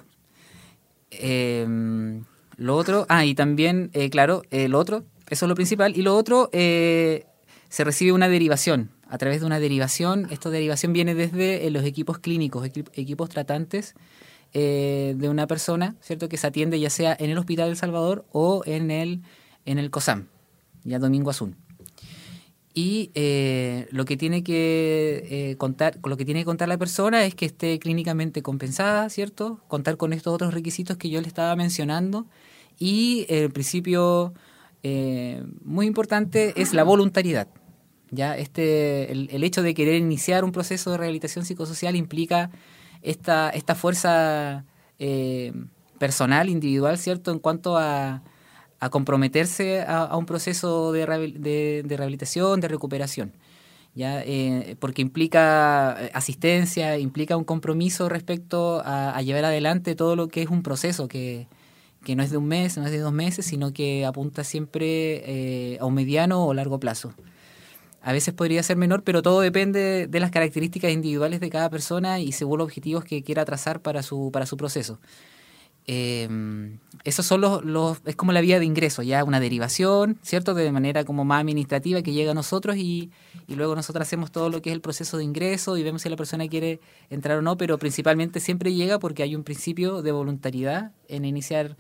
Eh, lo otro, ah, y también, eh, claro, eh, lo otro, eso es lo principal. Y lo otro, eh, se recibe una derivación. A través de una derivación, esta derivación viene desde eh, los equipos clínicos, equip- equipos tratantes eh, de una persona, ¿cierto?, que se atiende ya sea en el Hospital del Salvador o en el, en el COSAM, ya Domingo Azul. Y eh, lo que tiene que eh, contar, lo que tiene que contar la persona es que esté clínicamente compensada, ¿cierto?, contar con estos otros requisitos que yo le estaba mencionando. Y el principio eh, muy importante es la voluntariedad. Ya este el, el hecho de querer iniciar un proceso de rehabilitación psicosocial implica esta esta fuerza eh, personal, individual, ¿cierto?, en cuanto a, a comprometerse a, a un proceso de, de, de rehabilitación, de recuperación, ya eh, porque implica asistencia, implica un compromiso respecto a, a llevar adelante todo lo que es un proceso que, que no es de un mes, no es de dos meses, sino que apunta siempre eh, a un mediano o largo plazo. A veces podría ser menor, pero todo depende de las características individuales de cada persona y según los objetivos que quiera trazar para su para su proceso. Eh, esos son los, los es como la vía de ingreso, ya una derivación, ¿cierto?, de manera como más administrativa que llega a nosotros y, y luego nosotros hacemos todo lo que es el proceso de ingreso y vemos si la persona quiere entrar o no, pero principalmente siempre llega porque hay un principio de voluntariedad en iniciar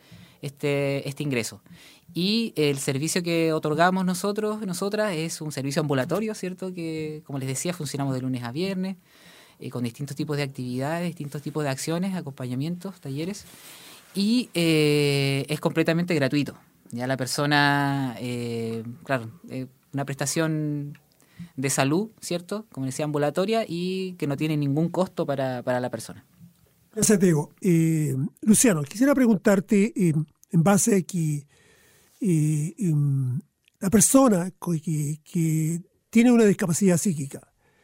este, este ingreso. Y el servicio que otorgamos nosotros, nosotras, es un servicio ambulatorio, ¿cierto? Que, como les decía, funcionamos de lunes a viernes, eh, con distintos tipos de actividades, distintos tipos de acciones, acompañamientos, talleres, y eh, es completamente gratuito. Ya la persona, eh, claro, eh, una prestación de salud, ¿cierto? Como decía, ambulatoria, y que no tiene ningún costo para, para la persona. Gracias, Diego. Eh, Luciano, quisiera preguntarte, eh, en base a que eh, eh, la persona que, que tiene una discapacidad psíquica,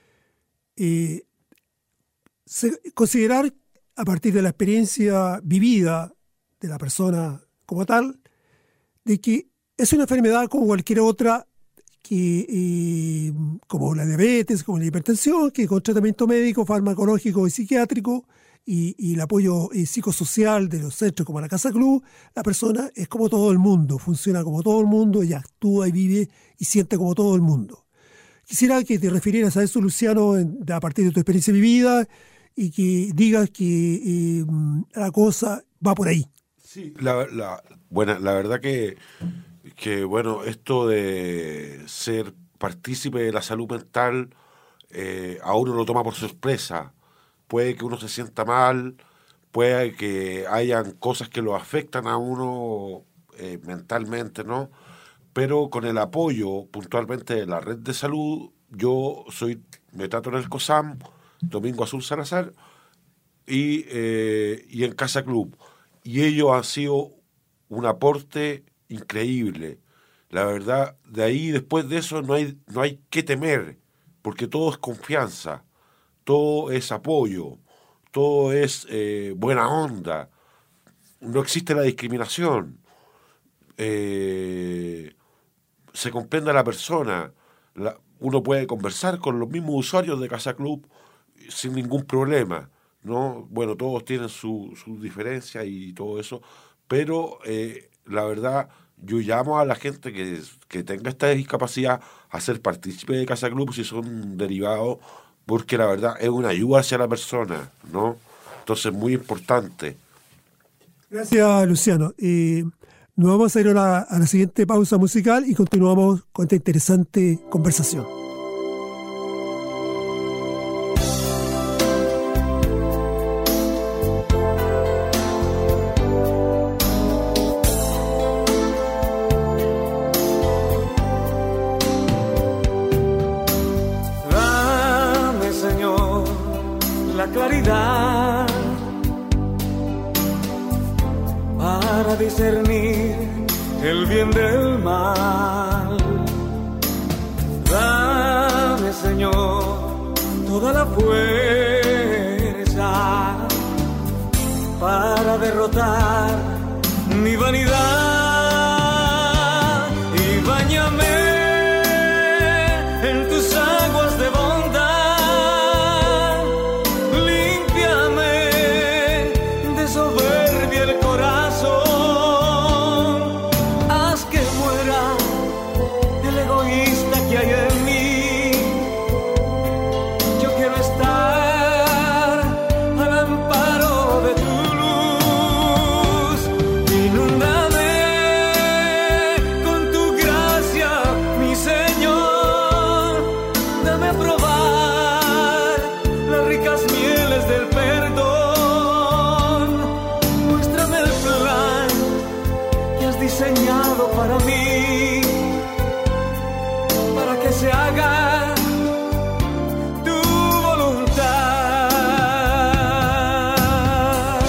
eh, se, considerar a partir de la experiencia vivida de la persona como tal, de que es una enfermedad como cualquier otra, que, eh, como la diabetes, como la hipertensión, que con tratamiento médico, farmacológico y psiquiátrico y, y el apoyo eh, psicosocial de los centros como la Casa Club, la persona es como todo el mundo, funciona como todo el mundo, ella actúa y vive y siente como todo el mundo. Quisiera que te refirieras a eso, Luciano, en, a partir de tu experiencia vivida, y que digas que eh, la cosa va por ahí. Sí, la, la, bueno, la verdad que, que, bueno, esto de ser partícipe de la salud mental, eh, a uno lo toma por sorpresa. Puede que uno se sienta mal, puede que hayan cosas que lo afectan a uno eh, mentalmente, ¿no? Pero con el apoyo puntualmente de la red de salud, yo soy, me trato en el COSAM, Domingo Azul Salazar, y, eh, y en Casa Club. Y ello ha sido un aporte increíble. La verdad, de ahí, después de eso, no hay, no hay que temer, porque todo es confianza, todo es apoyo, todo es eh, buena onda. No existe la discriminación. Eh, se comprende a la persona. La, uno puede conversar con los mismos usuarios de Casa Club sin ningún problema, ¿no? Bueno, todos tienen su, su diferencia y todo eso, pero eh, la verdad, yo llamo a la gente que, que tenga esta discapacidad a ser partícipe de Casa Club si son derivados, porque la verdad es una ayuda hacia la persona, ¿no? Entonces, muy importante. Gracias, Luciano. Eh, nos vamos a ir ahora a la siguiente pausa musical y continuamos con esta interesante conversación. Claridad para discernir el bien del mal. Dame, Señor, toda la fuerza para derrotar mi vanidad y báñame en tus aguas de bondad. Para mí, para que se haga tu voluntad.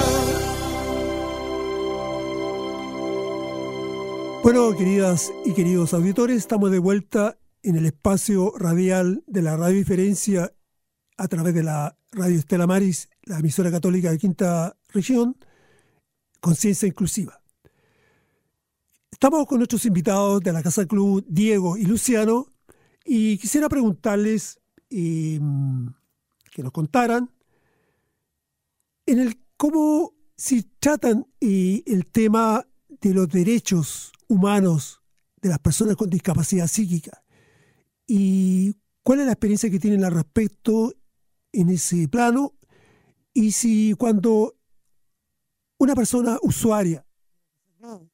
Bueno, queridas y queridos auditores, estamos de vuelta en el espacio radial de la Radio Diferencia a través de la Radio Estela Maris, la emisora católica de Quinta Región, Conciencia Inclusiva. Estamos con nuestros invitados de la Casa Club, Diego y Luciano, y quisiera preguntarles eh, que nos contaran en el cómo si tratan eh, el tema de los derechos humanos de las personas con discapacidad psíquica y cuál es la experiencia que tienen al respecto en ese plano, y si cuando una persona usuaria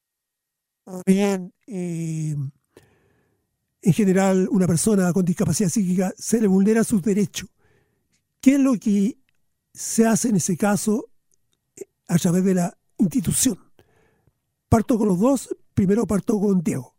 o bien eh, en general una persona con discapacidad psíquica se le vulnera sus derechos. ¿Qué es lo que se hace en ese caso a través de la institución? Parto con los dos, primero parto con Diego.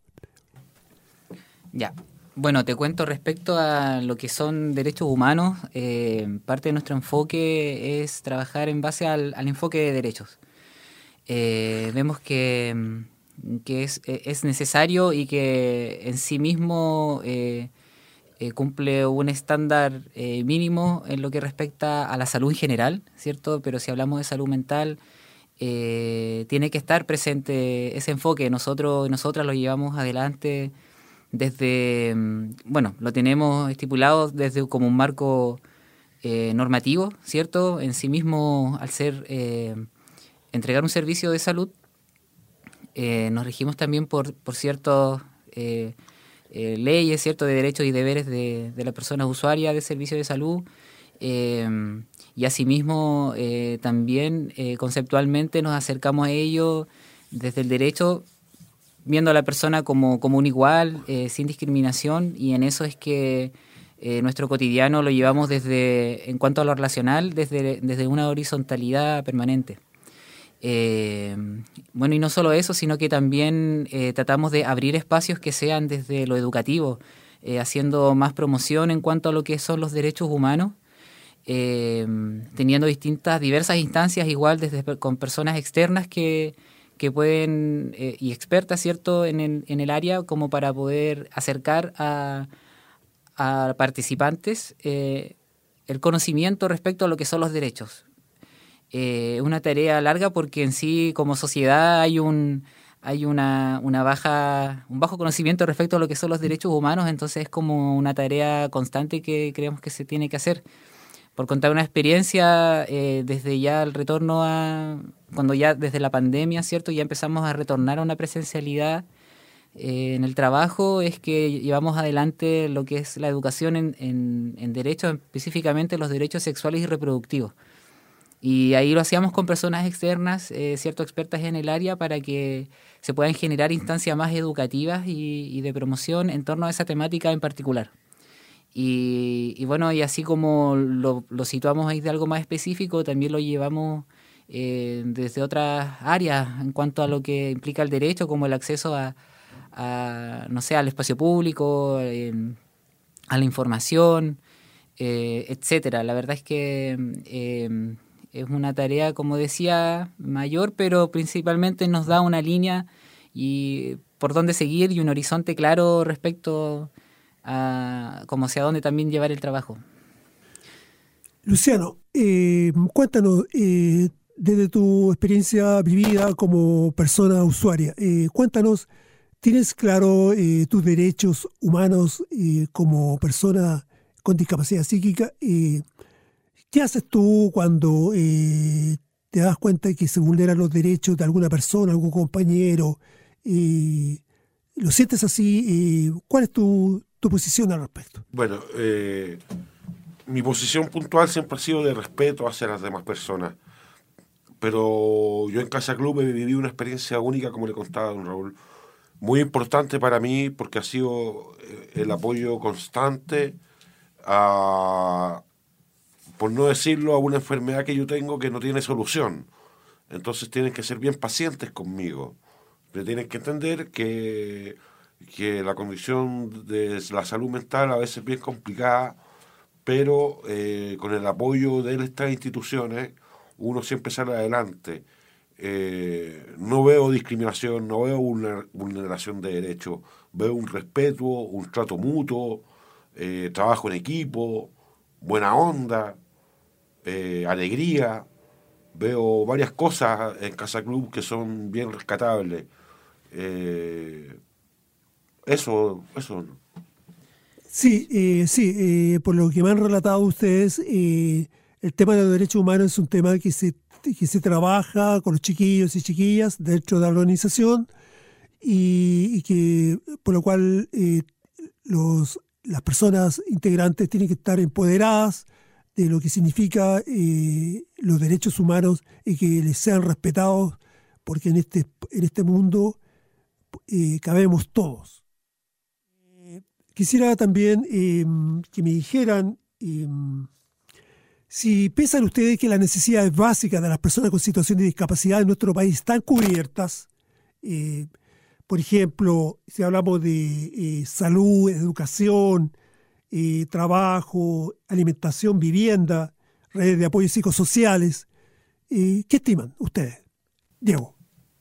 Ya, bueno, te cuento respecto a lo que son derechos humanos. Eh, parte de nuestro enfoque es trabajar en base al, al enfoque de derechos. Eh, vemos que, que es, es necesario y que en sí mismo eh, eh, cumple un estándar eh, mínimo en lo que respecta a la salud en general, ¿cierto? Pero si hablamos de salud mental, eh, tiene que estar presente ese enfoque. Nosotros y nosotras lo llevamos adelante desde, bueno, lo tenemos estipulado desde como un marco eh, normativo, ¿cierto? En sí mismo, al ser... Eh, entregar un servicio de salud, eh, nos regimos también por, por ciertas eh, eh, leyes, ciertos de derechos y deberes de, de la persona usuaria de servicio de salud, eh, y asimismo eh, también eh, conceptualmente nos acercamos a ello desde el derecho, viendo a la persona como, como un igual, eh, sin discriminación, y en eso es que eh, nuestro cotidiano lo llevamos desde, en cuanto a lo relacional, desde, desde una horizontalidad permanente. Eh, bueno, y no solo eso, sino que también eh, tratamos de abrir espacios que sean desde lo educativo, eh, haciendo más promoción en cuanto a lo que son los derechos humanos, eh, teniendo distintas, diversas instancias, igual desde con personas externas que, que pueden, eh, y expertas, ¿cierto?, en el, en el área, como para poder acercar a, a participantes eh, el conocimiento respecto a lo que son los derechos. Es eh, una tarea larga porque en sí como sociedad hay un hay una, una baja un bajo conocimiento respecto a lo que son los derechos humanos, entonces es como una tarea constante que creemos que se tiene que hacer. Por contar una experiencia, eh, desde ya el retorno a cuando ya desde la pandemia, cierto, ya empezamos a retornar a una presencialidad eh, en el trabajo, es que llevamos adelante lo que es la educación en, en, en derechos, específicamente los derechos sexuales y reproductivos. Y ahí lo hacíamos con personas externas, eh, cierto, expertas en el área, para que se puedan generar instancias más educativas y, y de promoción en torno a esa temática en particular. Y, y bueno, y así como lo, lo situamos ahí de algo más específico, también lo llevamos eh, desde otras áreas en cuanto a lo que implica el derecho, como el acceso a, a no sé, al espacio público, eh, a la información, eh, etcétera. La verdad es que... Eh, Es una tarea, como decía, mayor, pero principalmente nos da una línea y por dónde seguir y un horizonte claro respecto a cómo hacia dónde también llevar el trabajo. Luciano, eh, cuéntanos, eh, desde tu experiencia vivida como persona usuaria, eh, cuéntanos, ¿tienes claro eh, tus derechos humanos eh, como persona con discapacidad psíquica? Eh, ¿Qué haces tú cuando eh, te das cuenta de que se vulneran los derechos de alguna persona, algún compañero? Eh, ¿Lo sientes así? Eh, ¿Cuál es tu, tu posición al respecto? Bueno, eh, mi posición puntual siempre ha sido de respeto hacia las demás personas. Pero yo en Casa Club he vivido una experiencia única, como le contaba a don Raúl, muy importante para mí, porque ha sido el apoyo constante a... por no decirlo, a una enfermedad que yo tengo que no tiene solución. Entonces tienen que ser bien pacientes conmigo. Me tienen que entender que, que la condición de la salud mental a veces es bien complicada, pero eh, con el apoyo de estas instituciones uno siempre sale adelante. Eh, no veo discriminación, no veo una vulneración de derechos, veo un respeto, un trato mutuo, eh, trabajo en equipo, buena onda, Eh, alegría. Veo varias cosas en Casa Club que son bien rescatables. Eh, eso, eso. Sí, eh, sí, eh, por lo que me han relatado ustedes, eh, el tema de los derechos humanos es un tema que se, que se trabaja con los chiquillos y chiquillas dentro de la organización y, y que por lo cual eh, los, las personas integrantes tienen que estar empoderadas de lo que significa eh, los derechos humanos y que les sean respetados, porque en este, en este mundo eh, cabemos todos. Eh, quisiera también eh, que me dijeran eh, si piensan ustedes que las necesidades básicas de las personas con situación de discapacidad en nuestro país están cubiertas. Eh, por ejemplo, si hablamos de eh, salud, educación, eh, trabajo, alimentación, vivienda, redes de apoyo psicosociales. Eh, ¿Qué estiman ustedes? Diego.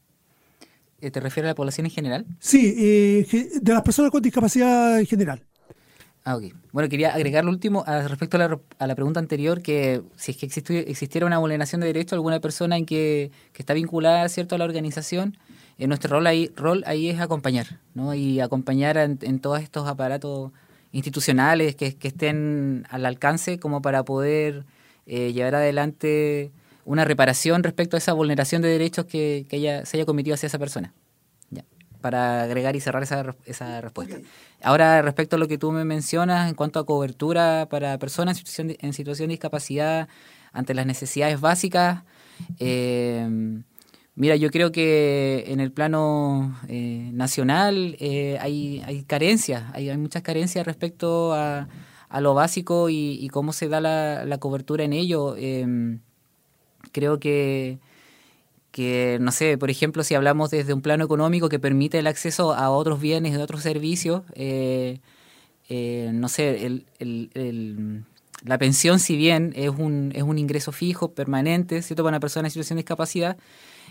¿Te refieres a la población en general? Sí, eh, de las personas con discapacidad en general. Ah, ok. Bueno, quería agregar lo último a, respecto a la, a la pregunta anterior, que si es que existi- existiera una vulneración de derechos, alguna persona en que, que está vinculada, ¿cierto?, a la organización, eh, nuestro rol ahí, rol ahí es acompañar, ¿no? Y acompañar en, en todos estos aparatos institucionales que, que estén al alcance como para poder eh, llevar adelante una reparación respecto a esa vulneración de derechos que, que haya, se haya cometido hacia esa persona. Ya, para agregar y cerrar esa, esa respuesta. Okay. Ahora, respecto a lo que tú me mencionas en cuanto a cobertura para personas en situación de, en situación de discapacidad ante las necesidades básicas, eh, mira, yo creo que en el plano eh, nacional eh, hay, hay carencias, hay, hay muchas carencias respecto a, a lo básico y, y cómo se da la, la cobertura en ello. Eh, creo que, que, no sé, por ejemplo, si hablamos desde un plano económico que permite el acceso a otros bienes y otros servicios, eh, eh, no sé, el, el, el, la pensión, si bien es un, es un ingreso fijo, permanente, ¿cierto?, para una persona en situación de discapacidad,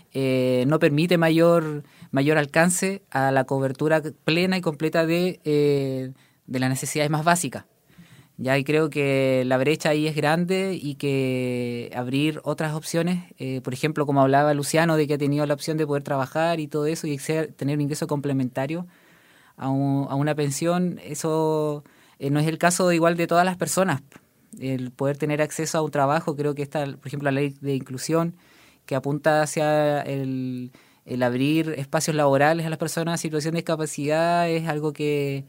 eh, no permite mayor, mayor alcance a la cobertura plena y completa de, eh, de las necesidades más básicas. Ya, y creo que la brecha ahí es grande y que abrir otras opciones, eh, por ejemplo, como hablaba Luciano, de que ha tenido la opción de poder trabajar y todo eso y ser, tener un ingreso complementario a, un, a una pensión, eso eh, no es el caso igual de todas las personas. El poder tener acceso a un trabajo, creo que está, por ejemplo, la ley de inclusión, que apunta hacia el, el abrir espacios laborales a las personas en situación de discapacidad, es algo que...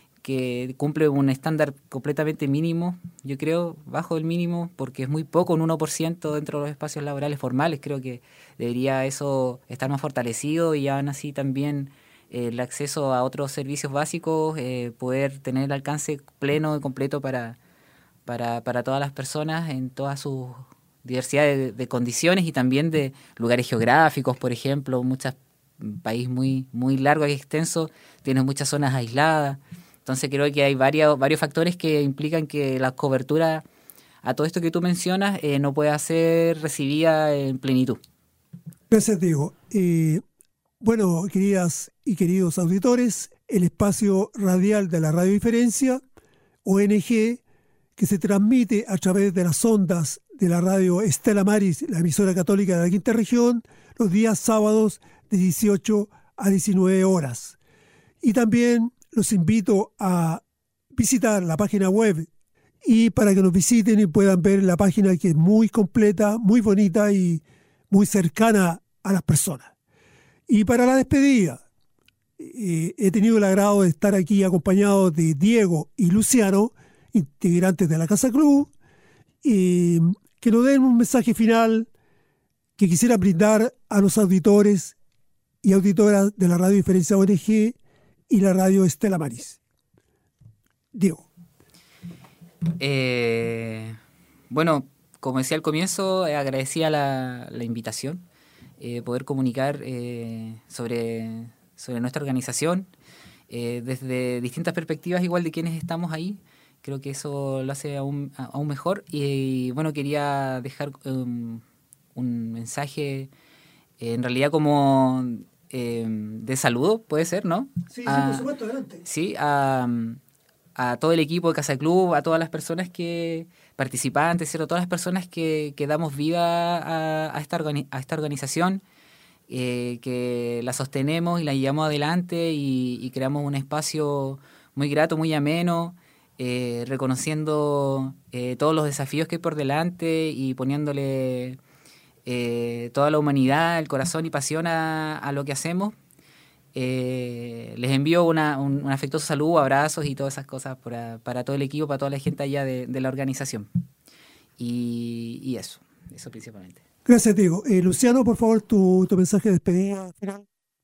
que cumple un estándar completamente mínimo, yo creo, bajo el mínimo, porque es muy poco, un uno por ciento dentro de los espacios laborales formales. Creo que debería eso estar más fortalecido y aún así también eh, el acceso a otros servicios básicos, eh, poder tener el alcance pleno y completo para, para, para todas las personas en toda su diversidad de, de condiciones y también de lugares geográficos, por ejemplo, muchas, un país muy, muy largo y extenso, tiene muchas zonas aisladas. Entonces creo que hay varios, varios factores que implican que la cobertura a todo esto que tú mencionas eh, no pueda ser recibida en plenitud. Gracias, Diego. Eh, bueno, queridas y queridos auditores, el espacio radial de la Radio Diferencia, O N G, que se transmite a través de las ondas de la radio Stella Maris, la emisora católica de la Quinta Región, los días sábados de dieciocho a diecinueve horas. Y también los invito a visitar la página web y para que nos visiten y puedan ver la página, que es muy completa, muy bonita y muy cercana a las personas. Y para la despedida, eh, he tenido el agrado de estar aquí acompañado de Diego y Luciano, integrantes de la Casa Club, eh, que nos den un mensaje final que quisiera brindar a los auditores y auditoras de la Radio Diferencia O N G y la radio Stella Maris. Diego. Eh, bueno, como decía al comienzo, eh, agradecía la, la invitación, eh, poder comunicar eh, sobre, sobre nuestra organización eh, desde distintas perspectivas, igual de quienes estamos ahí. Creo que eso lo hace aún, aún mejor. Y, y bueno, quería dejar um, un mensaje, eh, en realidad como... Eh, de saludo, puede ser, ¿no? Sí, a, sí, por supuesto, adelante. Sí, a, a todo el equipo de Casa Club, a todas las personas que participantes, ¿cierto? Todas las personas que, que damos vida a, a, esta, organi- a esta organización, eh, que la sostenemos y la llevamos adelante y, y creamos un espacio muy grato, muy ameno, eh, reconociendo eh, todos los desafíos que hay por delante y poniéndole... Eh, toda la humanidad, el corazón y pasión a, a lo que hacemos. Eh, les envío una, un, un afectuoso saludo, abrazos y todas esas cosas para, para todo el equipo, para toda la gente allá de, de la organización. Y, y eso, eso principalmente. Gracias, Diego. Eh, Luciano, por favor, tu, tu mensaje de despedida final.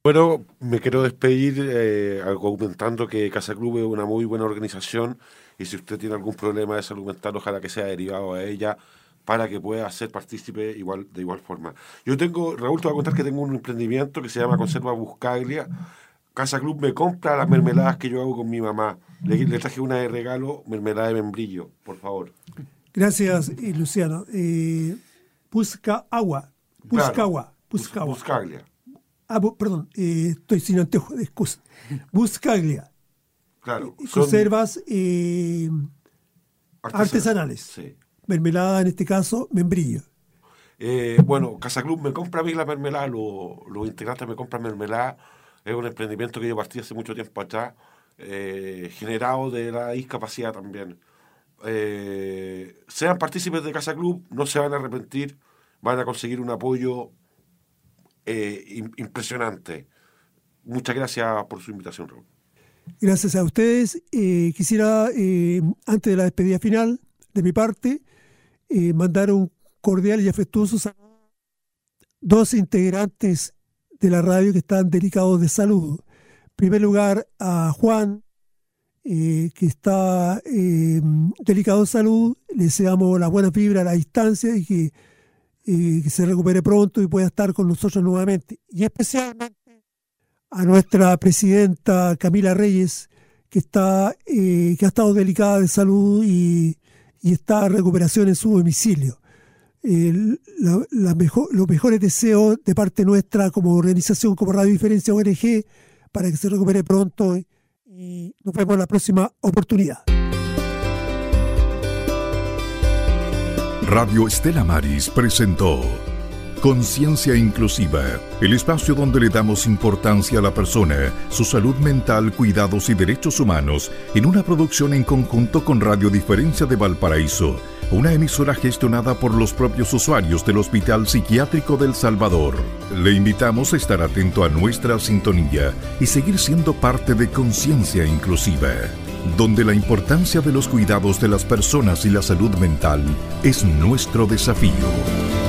Bueno, me quiero despedir eh, argumentando que Casa Club es una muy buena organización y si usted tiene algún problema de salud mental, ojalá que sea derivado a ella para que pueda ser partícipe igual, de igual forma. Yo tengo, Raúl, te voy a contar que tengo un emprendimiento que se llama Conserva Buscaglia. Casa Club me compra las mermeladas que yo hago con mi mamá. Le, le traje una de regalo, mermelada de membrillo, por favor. Gracias, eh, Luciano. Eh, busca agua. Busca Claro. agua. Busca agua. Buscaglia. Ah, bu- perdón, eh, estoy sin anteojos, excusa. Buscaglia. Claro. Y son conservas eh, artesanales. Sí. Mermelada, en este caso, membrillo. Eh, bueno, Casa Club me compra a mí la mermelada, los, los integrantes me compran mermelada. Es un emprendimiento que yo partí hace mucho tiempo atrás, eh, generado de la discapacidad también. Eh, sean partícipes de Casa Club, no se van a arrepentir, van a conseguir un apoyo eh, im- impresionante. Muchas gracias por su invitación, Raúl. Gracias a ustedes. Eh, quisiera, eh, antes de la despedida final, de mi parte, eh, mandar un cordial y afectuoso saludo a dos integrantes de la radio que están delicados de salud. En primer lugar, a Juan, eh, que está eh, delicado de salud. Le deseamos la buena vibra a la distancia y que, eh, que se recupere pronto y pueda estar con nosotros nuevamente. Y especialmente a nuestra presidenta Camila Reyes, que está eh, que ha estado delicada de salud y, y está en recuperación en su domicilio. Eh, la, la mejor, los mejores deseos de parte nuestra como organización, como Radio Diferencia O N G, para que se recupere pronto y, y nos vemos en la próxima oportunidad. Radio Estela Maris presentó Conciencia Inclusiva, el espacio donde le damos importancia a la persona, su salud mental, cuidados y derechos humanos, en una producción en conjunto con Radio Diferencia de Valparaíso, una emisora gestionada por los propios usuarios del Hospital Psiquiátrico del Salvador. Le invitamos a estar atento a nuestra sintonía y seguir siendo parte de Conciencia Inclusiva, donde la importancia de los cuidados de las personas y la salud mental es nuestro desafío.